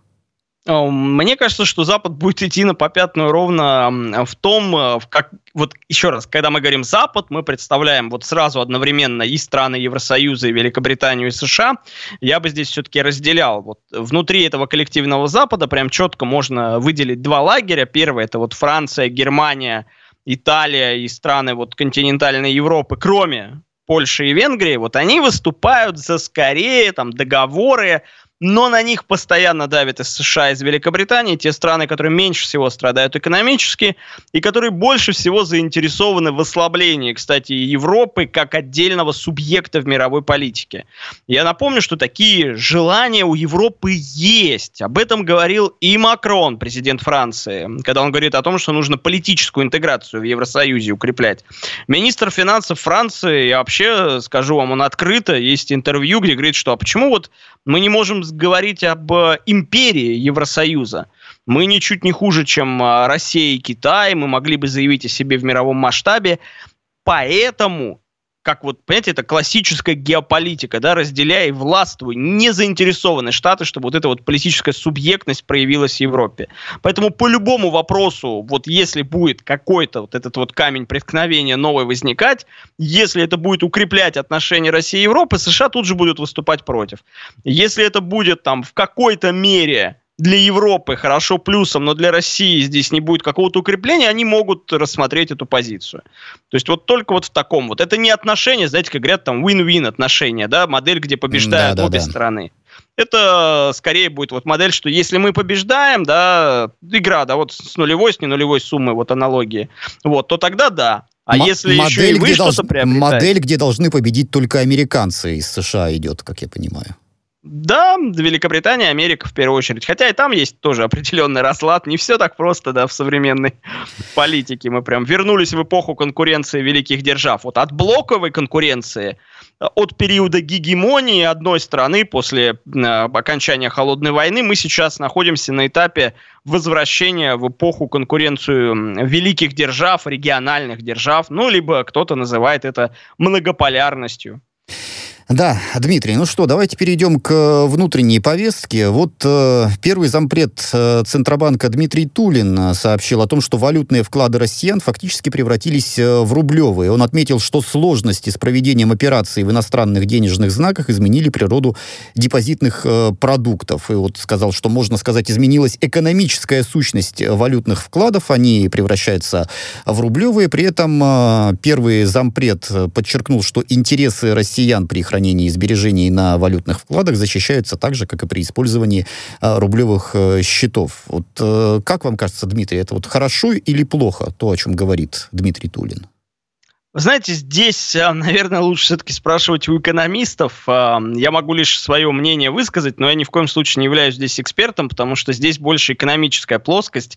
Мне кажется, что Запад будет идти на попятную ровно в том, в как, вот еще раз, когда мы говорим Запад, мы представляем вот сразу одновременно и страны Евросоюза, и Великобританию, и США. Я бы здесь все-таки разделял. Вот внутри этого коллективного Запада прям четко можно выделить два лагеря. Первый — это вот Франция, Германия, Италия и страны вот континентальной Европы, кроме Польши и Венгрии, вот они выступают за скорее там договоры но на них постоянно давят из США, из Великобритании, те страны, которые меньше всего страдают экономически и которые больше всего заинтересованы в ослаблении, кстати, Европы как отдельного субъекта в мировой политике. Я напомню, что такие желания у Европы есть. Об этом говорил и Макрон, президент Франции, когда он говорит о том, что нужно политическую интеграцию в Евросоюзе укреплять. Министр финансов Франции, я вообще скажу вам, он открыто, есть интервью, где говорит, что а почему вот мы не можем говорить об империи Евросоюза? Мы ничуть не хуже, чем Россия и Китай, мы могли бы заявить о себе в мировом масштабе, поэтому... Как вот, понимаете, это классическая геополитика, да, разделяй и властвуй, не заинтересованы Штаты, чтобы вот эта вот политическая субъектность проявилась в Европе. Поэтому по любому вопросу, вот если будет какой-то вот этот вот камень преткновения новый возникать, если это будет укреплять отношения России и Европы, США тут же будут выступать против. Если это будет там в какой-то мере... для Европы хорошо плюсом, но для России здесь не будет какого-то укрепления, они могут рассмотреть эту позицию. То есть вот только вот в таком вот. Это не отношения, знаете, как говорят, там win-win отношения, да, модель, где побеждают да, да, обе да. стороны. Это скорее будет вот модель, что если мы побеждаем, да, игра, да, вот с нулевой, с не нулевой суммой, вот аналогии, вот, то тогда да. А М- если модель, еще и вы что-то долж... приобретаете... Модель, где должны победить только американцы, из США идет, как я понимаю. Да, Великобритания, Америка в первую очередь. Хотя и там есть тоже определенный расклад. Не все так просто, да, в современной политике. Мы прям вернулись в эпоху конкуренции великих держав. Вот от блоковой конкуренции, от периода гегемонии одной страны после э, окончания Холодной войны мы сейчас находимся на этапе возвращения в эпоху конкуренцию великих держав, региональных держав. Ну, либо кто-то называет это многополярностью. Да, Дмитрий, ну что, давайте перейдем к внутренней повестке. Вот э, первый зампред э, Центробанка Дмитрий Тулин сообщил о том, что валютные вклады россиян фактически превратились э, в рублевые. Он отметил, что сложности с проведением операций в иностранных денежных знаках изменили природу депозитных э, продуктов. И вот сказал, что, можно сказать, изменилась экономическая сущность валютных вкладов. Они превращаются в рублевые. При этом э, первый зампред подчеркнул, что интересы россиян при хранении и сбережений на валютных вкладах защищаются так же, как и при использовании а, рублевых а, счетов. Вот а, как вам кажется, Дмитрий, это вот хорошо или плохо, то, о чем говорит Дмитрий Тулин? Вы знаете, здесь, наверное, лучше все-таки спрашивать у экономистов. Я могу лишь свое мнение высказать, но я ни в коем случае не являюсь здесь экспертом, потому что здесь больше экономическая плоскость.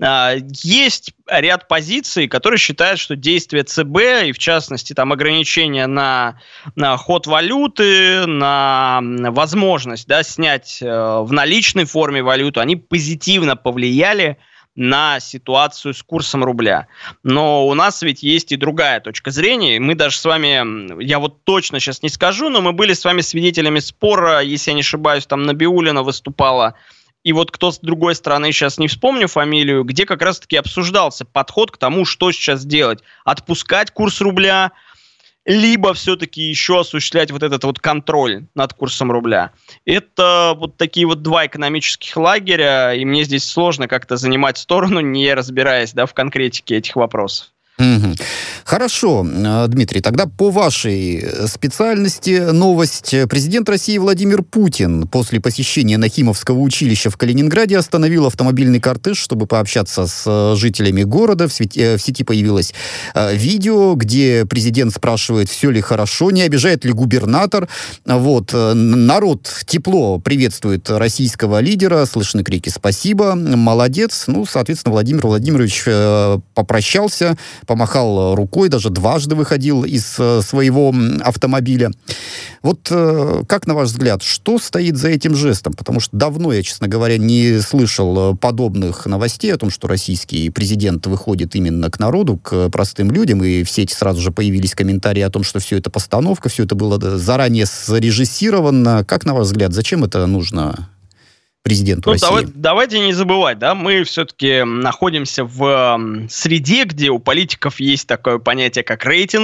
Есть ряд позиций, которые считают, что действия ЦБ, и в частности там ограничения на, на ход валюты, на возможность, да, снять в наличной форме валюту, они позитивно повлияли на ситуацию с курсом рубля. Но у нас ведь есть и другая точка зрения. Мы даже с вами, я вот точно сейчас не скажу, но мы были с вами свидетелями спора, если я не ошибаюсь, там Набиуллина выступала, и вот кто с другой стороны, сейчас не вспомню фамилию, где как раз-таки обсуждался подход к тому, что сейчас делать. Отпускать курс рубля, либо все-таки еще осуществлять вот этот вот контроль над курсом рубля. Это вот такие вот два экономических лагеря, и мне здесь сложно как-то занимать сторону, не разбираясь, да, в конкретике этих вопросов. Угу. Хорошо, Дмитрий, тогда по вашей специальности новость. Президент России Владимир Путин после посещения Нахимовского училища в Калининграде остановил автомобильный кортеж, чтобы пообщаться с жителями города. В сети, в сети появилось видео, где президент спрашивает, все ли хорошо, не обижает ли губернатор. Вот. Народ тепло приветствует российского лидера, слышны крики «спасибо», «молодец». Ну, соответственно, Владимир Владимирович попрощался, помахал рукой, даже дважды выходил из э, своего автомобиля. Вот э, как, на ваш взгляд, что стоит за этим жестом? Потому что давно я, честно говоря, не слышал подобных новостей о том, что российский президент выходит именно к народу, к простым людям, и в сети сразу же появились комментарии о том, что все это постановка, все это было заранее зарежиссировано. Как, на ваш взгляд, зачем это нужно президенту ну, России? Давай, давайте не забывать, да, мы все-таки находимся в среде, где у политиков есть такое понятие, как рейтинг,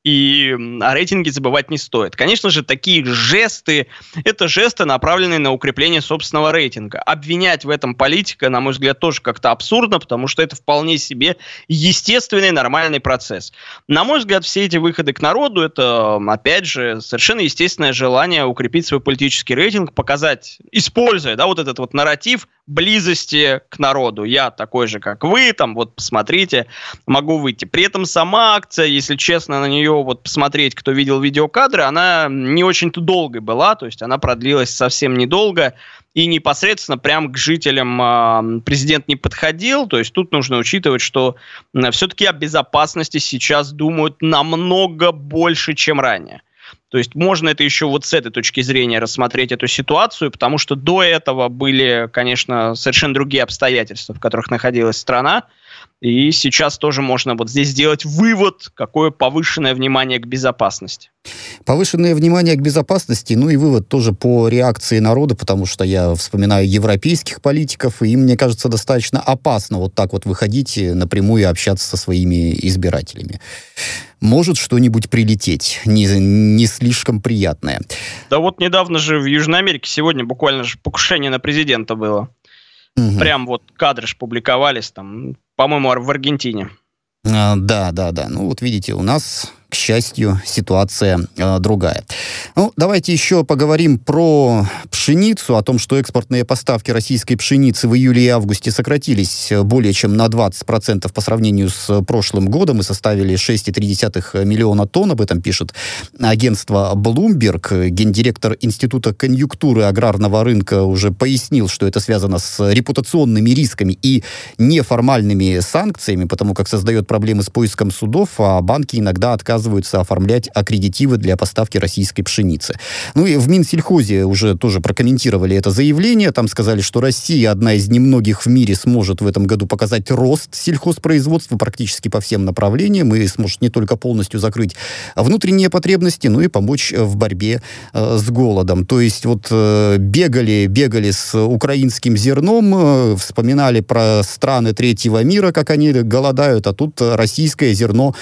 И о рейтинге забывать не стоит. Конечно же, такие жесты, это жесты, направленные на укрепление собственного рейтинга. Обвинять в этом политика, на мой взгляд, тоже как-то абсурдно, потому что это вполне себе естественный, нормальный процесс. На мой взгляд, все эти выходы к народу, это, опять же, совершенно естественное желание укрепить свой политический рейтинг, показать, используя, да, вот этот вот нарратив близости к народу. Я такой же, как вы, там, вот, посмотрите, могу выйти. При этом сама акция, если честно, на нее вот посмотреть, кто видел видеокадры, она не очень-то долгой была, то есть она продлилась совсем недолго, и непосредственно прям к жителям э, президент не подходил, то есть тут нужно учитывать, что э, все-таки о безопасности сейчас думают намного больше, чем ранее. То есть можно это еще вот с этой точки зрения рассмотреть эту ситуацию, потому что до этого были, конечно, совершенно другие обстоятельства, в которых находилась страна, и сейчас тоже можно вот здесь сделать вывод, какое повышенное внимание к безопасности. Повышенное внимание к безопасности, ну и вывод тоже по реакции народа, потому что я вспоминаю европейских политиков, и им, мне кажется, достаточно опасно вот так вот выходить напрямую и общаться со своими избирателями. Может что-нибудь прилететь, не, не слишком приятное. Да вот недавно же в Южной Америке сегодня буквально же покушение на президента было. Угу. Прям вот кадры ж публиковались там, по-моему, в Аргентине. А, да, да, да. Ну вот видите, у нас, к счастью, ситуация э, другая. Ну, давайте еще поговорим про пшеницу, о том, что экспортные поставки российской пшеницы в июле и августе сократились более чем на двадцать процентов по сравнению с прошлым годом и составили шесть целых три десятых миллиона тонн. Об этом пишет агентство Bloomberg. Гендиректор Института конъюнктуры аграрного рынка уже пояснил, что это связано с репутационными рисками и неформальными санкциями, потому как создает проблемы с поиском судов, а банки иногда отказываются оформлять аккредитивы для поставки российской пшеницы. Ну и в Минсельхозе уже тоже прокомментировали это заявление. Там сказали, что Россия одна из немногих в мире сможет в этом году показать рост сельхозпроизводства практически по всем направлениям и сможет не только полностью закрыть внутренние потребности, но и помочь в борьбе э, с голодом. То есть вот э, бегали, бегали с украинским зерном, э, вспоминали про страны третьего мира, как они голодают, а тут российское зерно,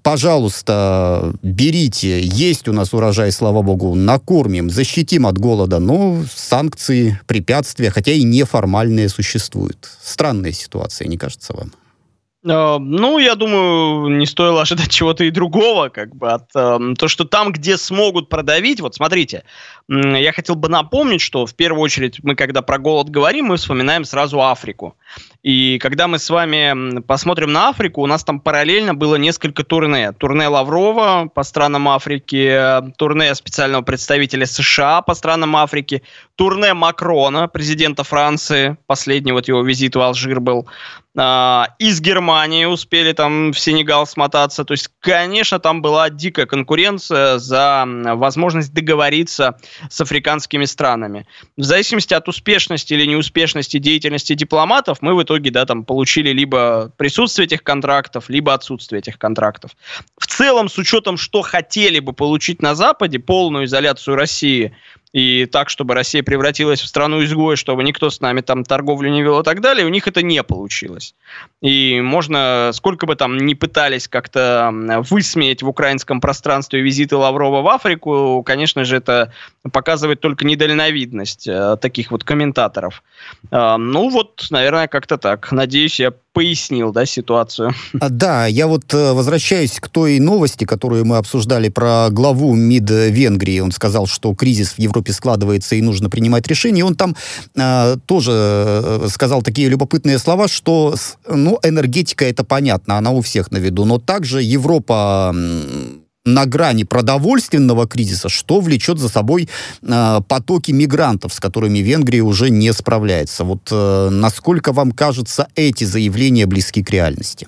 пожалуйста, берите, есть у нас урожай, слава богу, накормим, защитим от голода, но санкции, препятствия, хотя и неформальные, существуют. Странная ситуация, не кажется вам? Ну, я думаю, не стоило ожидать чего-то и другого, как бы, от э, то, что там, где смогут продавить, вот смотрите, э, я хотел бы напомнить, что в первую очередь мы, когда про голод говорим, мы вспоминаем сразу Африку. И когда мы с вами посмотрим на Африку, у нас там параллельно было несколько турне. Турне Лаврова по странам Африки, турне специального представителя США по странам Африки, турне Макрона, президента Франции, последний вот его визит в Алжир был, из Германии успели там в Сенегал смотаться. То есть, конечно, там была дикая конкуренция за возможность договориться с африканскими странами. В зависимости от успешности или неуспешности деятельности дипломатов, мы в итоге, да, там получили либо присутствие этих контрактов, либо отсутствие этих контрактов. В целом, с учетом, что хотели бы получить на Западе, полную изоляцию России, и так, чтобы Россия превратилась в страну-изгоя, чтобы никто с нами там торговлю не вел и так далее, у них это не получилось. И можно, сколько бы там ни пытались как-то высмеять в украинском пространстве визиты Лаврова в Африку, конечно же, это показывает только недальновидность э, таких вот комментаторов. Э, ну вот, наверное, как-то так. Надеюсь, я пояснил, да, ситуацию. Да, я вот э, возвращаюсь к той новости, которую мы обсуждали про главу МИД Венгрии. Он сказал, что кризис в Европе складывается и нужно принимать решения. И он там э, тоже э, сказал такие любопытные слова, что, ну, энергетика, это понятно, она у всех на виду, но также Европа на грани продовольственного кризиса, что влечет за собой э, потоки мигрантов, с которыми Венгрия уже не справляется. Вот э, насколько вам кажется, эти заявления близки к реальности?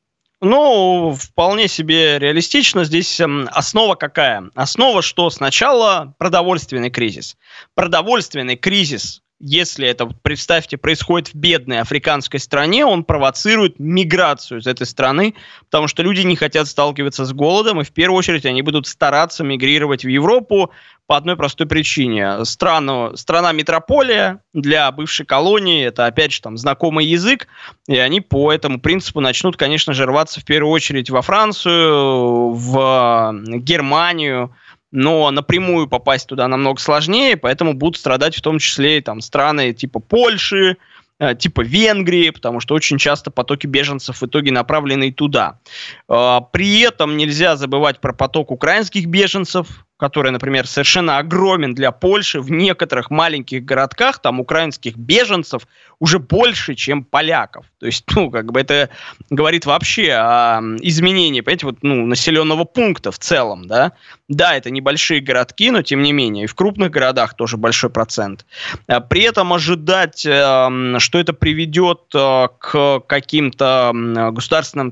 Ну, вполне себе реалистично. Здесь э, основа какая? Основа, что сначала продовольственный кризис. Продовольственный кризис, если это, представьте, происходит в бедной африканской стране, он провоцирует миграцию из этой страны, потому что люди не хотят сталкиваться с голодом, и в первую очередь они будут стараться мигрировать в Европу по одной простой причине. Страну, страна-метрополия для бывшей колонии, это, опять же, там, знакомый язык, и они по этому принципу начнут, конечно же, рваться в первую очередь во Францию, в Германию, но напрямую попасть туда намного сложнее, поэтому будут страдать в том числе и там страны типа Польши, э, типа Венгрии, потому что очень часто потоки беженцев в итоге направлены и туда. Э, при этом нельзя забывать про поток украинских беженцев, который, например, совершенно огромен для Польши. В некоторых маленьких городках там украинских беженцев уже больше, чем поляков. То есть, ну, как бы это говорит вообще о изменении, понимаете, вот, ну, населенного пункта в целом, да. Да, это небольшие городки, но тем не менее, и в крупных городах тоже большой процент. При этом ожидать, что это приведет к каким-то государственным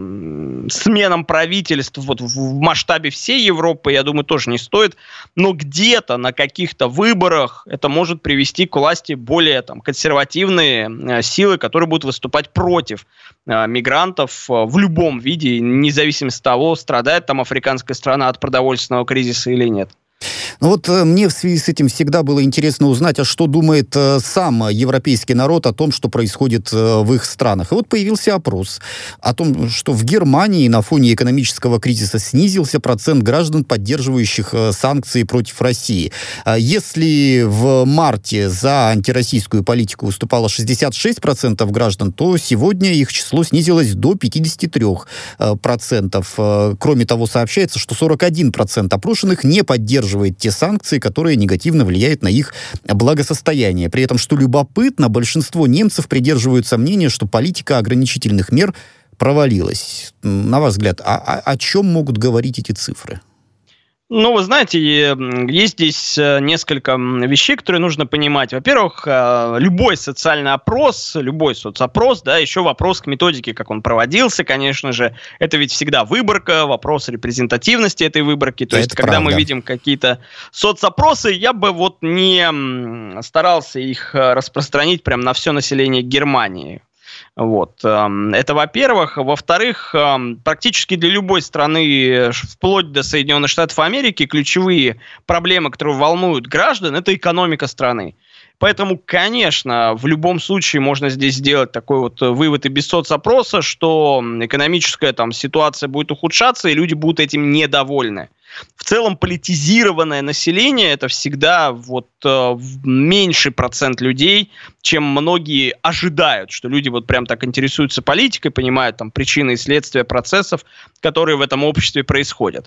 там сменам правительств вот в масштабе всей Европы, я думаю, тоже не стоит, но где-то на каких-то выборах это может привести к власти более там консервативные э, силы, которые будут выступать против э, мигрантов э, в любом виде, независимо от того, страдает там африканская страна от продовольственного кризиса или нет. Ну вот э, мне в связи с этим всегда было интересно узнать, а что думает э, сам европейский народ о том, что происходит э, в их странах. И вот появился опрос о том, что в Германии на фоне экономического кризиса снизился процент граждан, поддерживающих э, санкции против России. А если в марте за антироссийскую политику выступало шестьдесят шесть процентов граждан, то сегодня их число снизилось до пятьдесят три процента. Кроме того, сообщается, что сорок один процент опрошенных не поддерживает те санкции, которые негативно влияют на их благосостояние. При этом, что любопытно, большинство немцев придерживаются мнения, что политика ограничительных мер провалилась. На ваш взгляд, а, а, о чем могут говорить эти цифры? Ну, вы знаете, есть здесь несколько вещей, которые нужно понимать. Во-первых, любой социальный опрос, любой соцопрос, да, еще вопрос к методике, как он проводился, конечно же, это ведь всегда выборка, вопрос репрезентативности этой выборки. То это есть, когда правда. Мы видим какие-то соцопросы, я бы вот не старался их распространить прям на все население Германии. Вот. Это, во-первых. Во-вторых, практически для любой страны, вплоть до Соединенных Штатов Америки, ключевые проблемы, которые волнуют граждан, это экономика страны. Поэтому, конечно, в любом случае можно здесь сделать такой вот вывод и без соцопроса, что экономическая там ситуация будет ухудшаться, и люди будут этим недовольны. В целом политизированное население – это всегда вот, э, меньший процент людей, чем многие ожидают, что люди вот прям так интересуются политикой, понимают там причины и следствия процессов, которые в этом обществе происходят.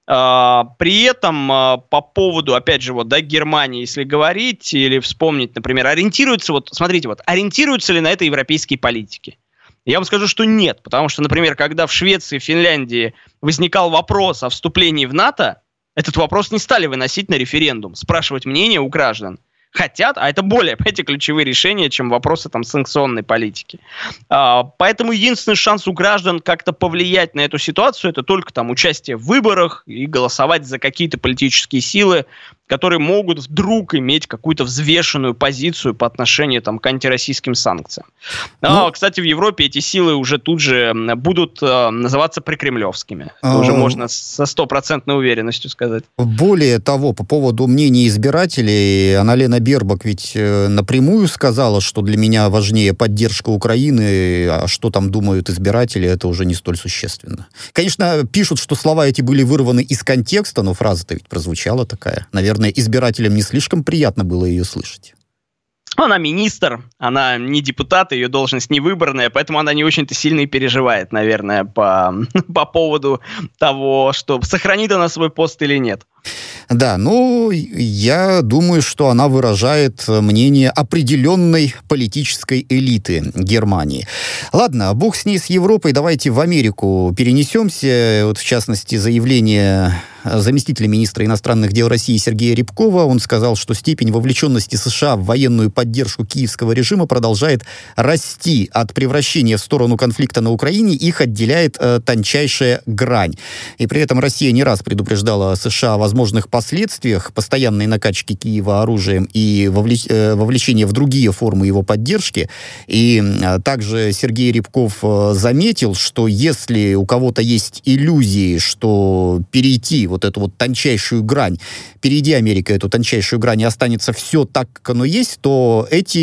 Э, при этом э, по поводу, опять же, вот, да, Германии, если говорить или вспомнить, например, ориентируются, вот, смотрите, вот, ориентируются ли на это европейские политики? Я вам скажу, что нет, потому что, например, когда в Швеции, Финляндии возникал вопрос о вступлении в НАТО, этот вопрос не стали выносить на референдум, спрашивать мнение у граждан. Хотят, а это более, понимаете, ключевые решения, чем вопросы там санкционной политики. А, поэтому единственный шанс у граждан как-то повлиять на эту ситуацию, это только там участие в выборах и голосовать за какие-то политические силы, которые могут вдруг иметь какую-то взвешенную позицию по отношению там, к антироссийским санкциям. Ну, а, кстати, в Европе эти силы уже тут же будут э, называться прикремлевскими. Это уже можно со стопроцентной уверенностью сказать. Более того, по поводу мнений избирателей, Анна-Лена Бербак ведь э, напрямую сказала, что для меня важнее поддержка Украины, а что там думают избиратели, это уже не столь существенно. Конечно, пишут, что слова эти были вырваны из контекста, но фраза-то ведь прозвучала такая. Наверное, избирателям не слишком приятно было ее слышать. Она министр, она не депутат, ее должность не выборная, поэтому она не очень-то сильно и переживает, наверное, по, по поводу того, что сохранит она свой пост или нет. Да, ну, я думаю, что она выражает мнение определенной политической элиты Германии. Ладно, бог с ней, с Европой, давайте в Америку перенесемся. Вот, в частности, заявление заместителя министра иностранных дел России Сергея Рябкова. Он сказал, что степень вовлеченности США в военную поддержку киевского режима продолжает расти. От превращения в сторону конфликта на Украине их отделяет э, тончайшая грань. И при этом Россия не раз предупреждала США о возможных последствиях постоянной накачки Киева оружием и вовлеч... э, вовлечения в другие формы его поддержки. И э, также Сергей Рябков э, заметил, что если у кого-то есть иллюзии, что перейти вот эту вот тончайшую грань, перейди, Америка, эту тончайшую грань, и останется все так, как оно есть, то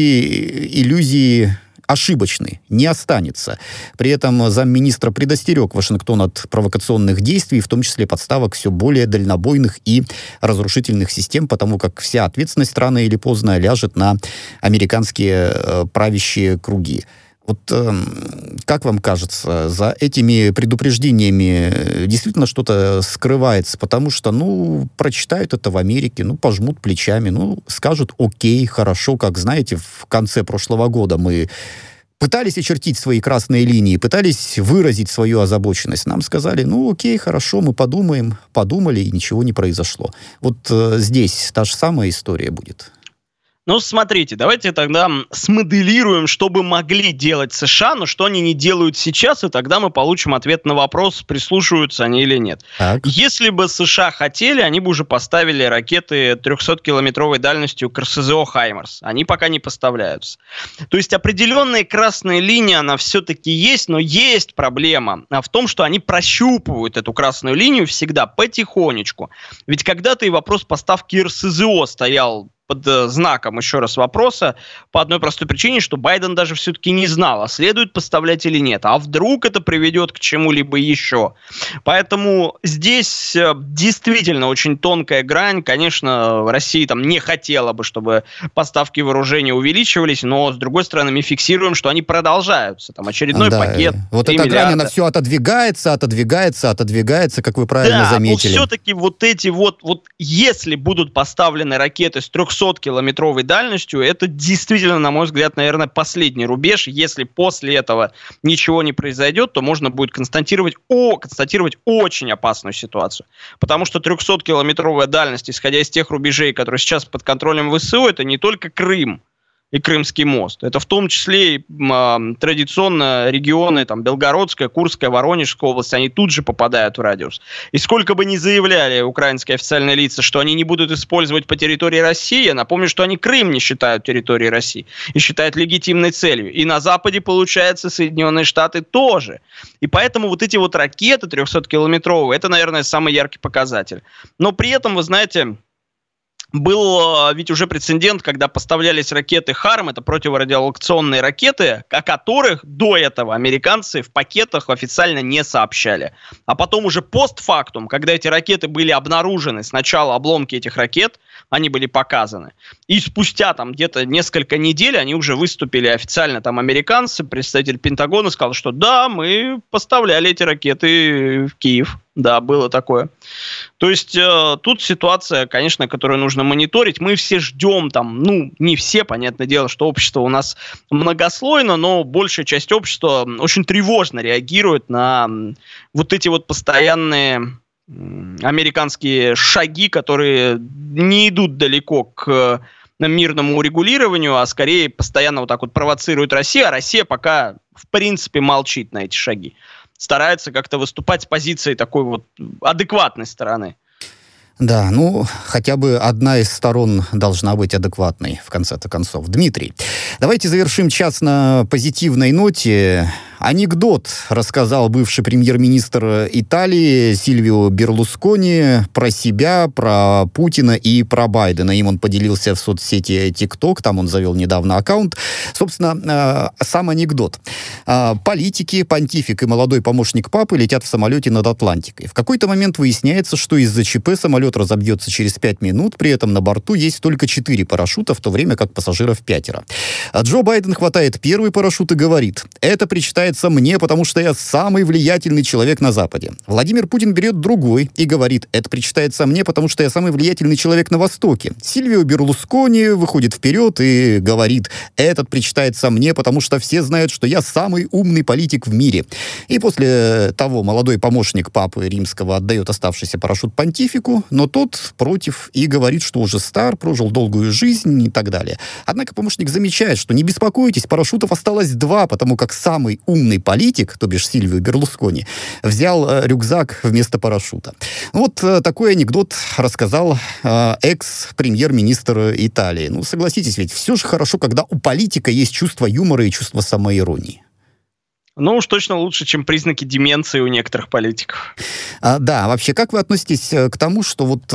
эти иллюзии ошибочны, не останется. При этом замминистра предостерег Вашингтон от провокационных действий, в том числе подставок все более дальнобойных и разрушительных систем, потому как вся ответственность рано или поздно ляжет на американские э, правящие круги. Вот э, как вам кажется, за этими предупреждениями действительно что-то скрывается? Потому что, ну, прочитают это в Америке, ну, пожмут плечами, ну, скажут окей, хорошо. Как знаете, в конце прошлого года мы пытались очертить свои красные линии, пытались выразить свою озабоченность. Нам сказали, ну, окей, хорошо, мы подумаем. Подумали, и ничего не произошло. Вот э, здесь та же самая история будет. Ну, смотрите, давайте тогда смоделируем, что бы могли делать США, но что они не делают сейчас, и тогда мы получим ответ на вопрос, прислушиваются они или нет. Так. Если бы США хотели, они бы уже поставили ракеты трехсоткилометровой дальностью к эр эс зэ о «Хаймарс». Они пока не поставляются. То есть определенные красные линии, она все-таки есть, но есть проблема в том, что они прощупывают эту красную линию всегда потихонечку. Ведь когда-то и вопрос поставки эр эс зэ о стоял под знаком, еще раз, вопроса, по одной простой причине, что Байден даже все-таки не знал, а следует поставлять или нет. А вдруг это приведет к чему-либо еще. Поэтому здесь действительно очень тонкая грань. Конечно, Россия там не хотела бы, чтобы поставки вооружения увеличивались, но, с другой стороны, мы фиксируем, что они продолжаются. Там очередной да, пакет. Вот эта грань, она все отодвигается, отодвигается, отодвигается, как вы правильно да, заметили. Да, но все-таки вот эти вот, вот, если будут поставлены ракеты с трехсоткилометровой дальностью, это действительно, на мой взгляд, наверное, последний рубеж. Если после этого ничего не произойдет, то можно будет констатировать, о, констатировать очень опасную ситуацию. Потому что трехсоткилометровая дальность, исходя из тех рубежей, которые сейчас под контролем вэ эс о, это не только Крым и Крымский мост. Это в том числе и э, традиционно регионы, там, Белгородская, Курская, Воронежская область, они тут же попадают в радиус. И сколько бы ни заявляли украинские официальные лица, что они не будут использовать по территории России, я напомню, что они Крым не считают территорией России и считают легитимной целью. И на Западе, получается, Соединенные Штаты тоже. И поэтому вот эти вот ракеты трехсоткилометровые, это, наверное, самый яркий показатель. Но при этом, вы знаете, был ведь уже прецедент, когда поставлялись ракеты «Харм», это противорадиолокационные ракеты, о которых до этого американцы в пакетах официально не сообщали. А потом уже постфактум, когда эти ракеты были обнаружены, сначала обломки этих ракет, они были показаны. И спустя там где-то несколько недель они уже выступили официально, там американцы, представитель Пентагона сказал, что да, мы поставляли эти ракеты в Киев. Да, было такое. То есть э, тут ситуация, конечно, которую нужно мониторить. Мы все ждем там, ну, не все, понятное дело, что общество у нас многослойно, но большая часть общества очень тревожно реагирует на вот эти вот постоянные американские шаги, которые не идут далеко к мирному урегулированию, а скорее постоянно вот так вот провоцирует Россию, а Россия пока, в принципе, молчит на эти шаги. Старается как-то выступать с позиции такой вот адекватной стороны. Да, ну, хотя бы одна из сторон должна быть адекватной, в конце-то концов. Дмитрий, давайте завершим час на позитивной ноте. Анекдот рассказал бывший премьер-министр Италии Сильвио Берлускони про себя, про Путина и про Байдена. Им он поделился в соцсети TikTok, там он завел недавно аккаунт. Собственно, э, сам анекдот. Э, политики, понтифик и молодой помощник папы летят в самолете над Атлантикой. В какой-то момент выясняется, что из-за ЧП самолет разобьется через пять минут, при этом на борту есть только четыре парашюта, в то время как пассажиров пятеро. А Джо Байден хватает первый парашют и говорит: это причитает причитается мне, потому что я самый влиятельный человек на Западе. Владимир Путин берет другой и говорит, это причитается мне, потому что я самый влиятельный человек на Востоке. Сильвио Берлускони выходит вперед и говорит, этот причитается мне, потому что все знают, что я самый умный политик в мире. И после того молодой помощник папы римского отдает оставшийся парашют понтифику, но тот против и говорит, что уже стар, прожил долгую жизнь и так далее. Однако помощник замечает, что не беспокойтесь, парашютов осталось два, потому как самый умный политик, то бишь Сильвио Берлускони, взял э, рюкзак вместо парашюта. Вот э, такой анекдот рассказал э, экс-премьер-министр Италии. Ну, согласитесь, ведь все же хорошо, когда у политика есть чувство юмора и чувство самоиронии. Ну уж точно лучше, чем признаки деменции у некоторых политиков. А, да, вообще, как вы относитесь к тому, что вот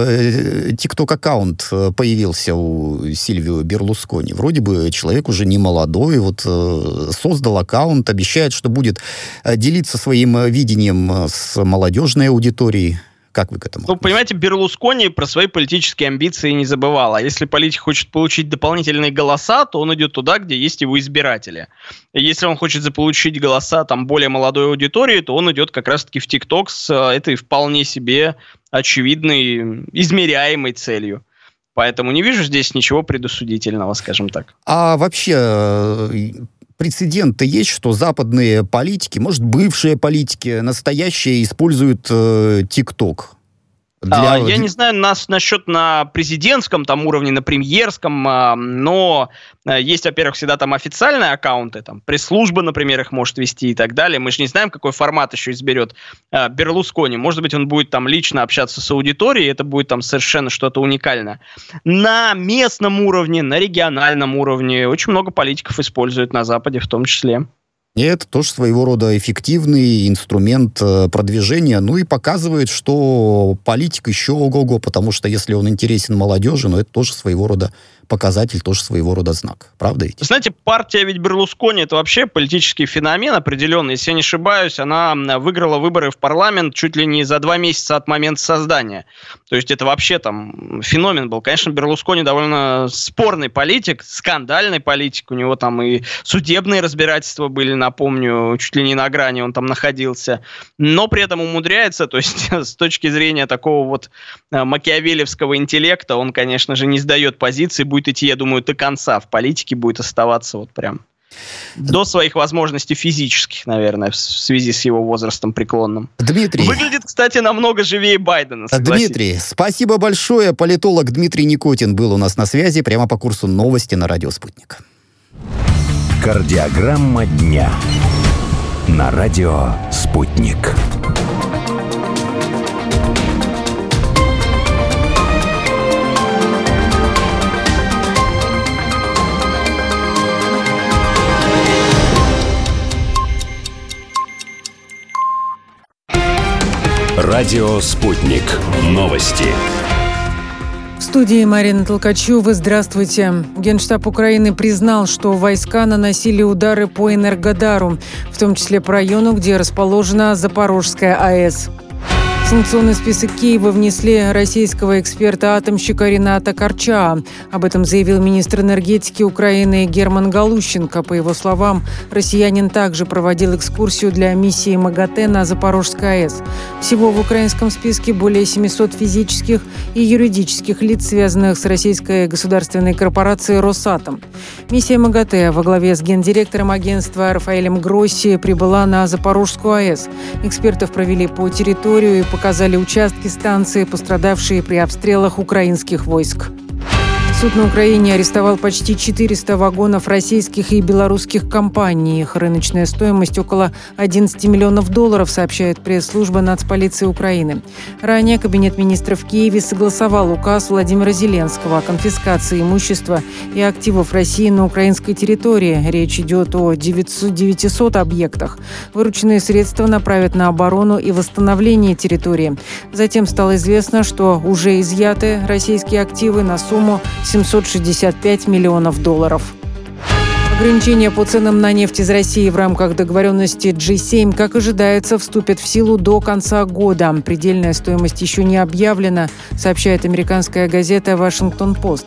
э, TikTok-аккаунт появился у Сильвио Берлускони? Вроде бы человек уже не молодой, вот э, создал аккаунт, обещает, что будет делиться своим видением с молодежной аудиторией. Как вы к этому? Ну, понимаете, Берлускони про свои политические амбиции не забывал. А если политик хочет получить дополнительные голоса, то он идет туда, где есть его избиратели. И если он хочет заполучить голоса там более молодой аудитории, то он идет как раз-таки в ТикТок с этой вполне себе очевидной, измеряемой целью. Поэтому не вижу здесь ничего предосудительного, скажем так. А вообще... Прецедент-то есть, что западные политики, может, бывшие политики, настоящие, используют ТикТок. Э, Для... А, я не знаю нас насчет на президентском там уровне, на премьерском, а, но есть, во-первых, всегда там официальные аккаунты, там пресс-служба, например, их может вести и так далее. Мы же не знаем, какой формат еще изберет а, Берлускони. Может быть, он будет там лично общаться с аудиторией, это будет там совершенно что-то уникальное. На местном уровне, на региональном уровне очень много политиков используют на Западе в том числе. И это тоже своего рода эффективный инструмент продвижения, ну и показывает, что политик еще ого-го, потому что если он интересен молодежи, ну это тоже своего рода показатель, тоже своего рода знак. Правда ведь? Знаете, партия ведь Берлускони — это вообще политический феномен определенный. Если я не ошибаюсь, она выиграла выборы в парламент чуть ли не за два месяца от момента создания. То есть это вообще там феномен был. Конечно, Берлускони довольно спорный политик, скандальный политик. У него там и судебные разбирательства были, напомню, чуть ли не на грани он там находился. Но при этом умудряется, то есть с точки зрения такого вот макиавелевского интеллекта, он, конечно же, не сдает позиции, будет идти, я думаю, до конца. В политике будет оставаться вот прям до своих возможностей физических, наверное, в связи с его возрастом преклонным. Дмитрий. Выглядит, кстати, намного живее Байдена. Дмитрий, спасибо большое. Политолог Дмитрий Никотин был у нас на связи прямо по курсу новости на радио «Спутник». Кардиограмма дня на радио «Спутник». Радио «Спутник». Новости. В студии Марина Толкачева. Здравствуйте. Генштаб Украины признал, что войска наносили удары по Энергодару, в том числе по району, где расположена Запорожская АЭС. В санкционный список Киева внесли российского эксперта-атомщика Рената Корча. Об этом заявил министр энергетики Украины Герман Галущенко. По его словам, россиянин также проводил экскурсию для миссии МАГАТЭ на Запорожской АЭС. Всего в украинском списке более семисот физических и юридических лиц, связанных с российской государственной корпорацией «Росатом». Миссия МАГАТЭ во главе с гендиректором агентства Рафаэлем Гросси прибыла на Запорожскую АЭС. Экспертов провели по территорию и показали участки станции, пострадавшие при обстрелах украинских войск. Суд на Украине арестовал почти четыреста вагонов российских и белорусских компаний. Их рыночная стоимость около одиннадцати миллионов долларов, сообщает пресс-служба Нацполиции Украины. Ранее Кабинет министров в Киеве согласовал указ Владимира Зеленского о конфискации имущества и активов России на украинской территории. Речь идет о девятистах объектах. Вырученные средства направят на оборону и восстановление территории. Затем стало известно, что уже изъяты российские активы на сумму семьсот шестьдесят пять миллионов долларов. Ограничения по ценам на нефть из России в рамках договоренности джи семь, как ожидается, вступят в силу до конца года. Предельная стоимость еще не объявлена, сообщает американская газета «Вашингтон-Пост».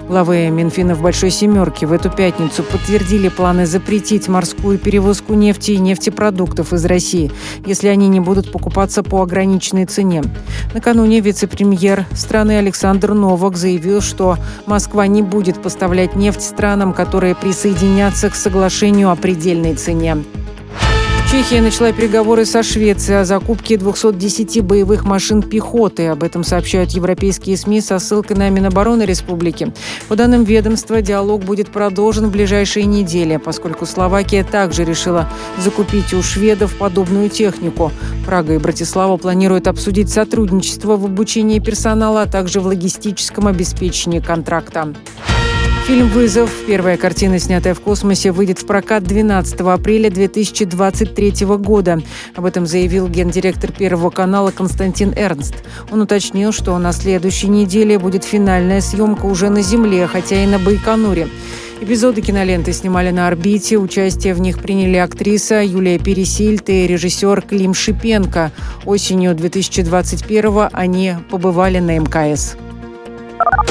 Главы Минфина в «Большой семерке» в эту пятницу подтвердили планы запретить морскую перевозку нефти и нефтепродуктов из России, если они не будут покупаться по ограниченной цене. Накануне вице-премьер страны Александр Новак заявил, что Москва не будет поставлять нефть странам, которые присоединятся к соглашению о предельной цене. Чехия начала переговоры со Швецией о закупке двухсот десяти боевых машин пехоты. Об этом сообщают европейские СМИ со ссылкой на Минобороны республики. По данным ведомства, диалог будет продолжен в ближайшие недели, поскольку Словакия также решила закупить у шведов подобную технику. Прага и Братислава планируют обсудить сотрудничество в обучении персонала, а также в логистическом обеспечении контракта. Фильм «Вызов», первая картина, снятая в космосе, выйдет в прокат двенадцатого апреля две тысячи двадцать третьего года. Об этом заявил гендиректор Первого канала Константин Эрнст. Он уточнил, что на следующей неделе будет финальная съемка уже на Земле, хотя и на Байконуре. Эпизоды киноленты снимали на орбите. Участие в них приняли актриса Юлия Пересильд и режиссер Клим Шипенко. Осенью две тысячи двадцать первого они побывали на эм ка эс.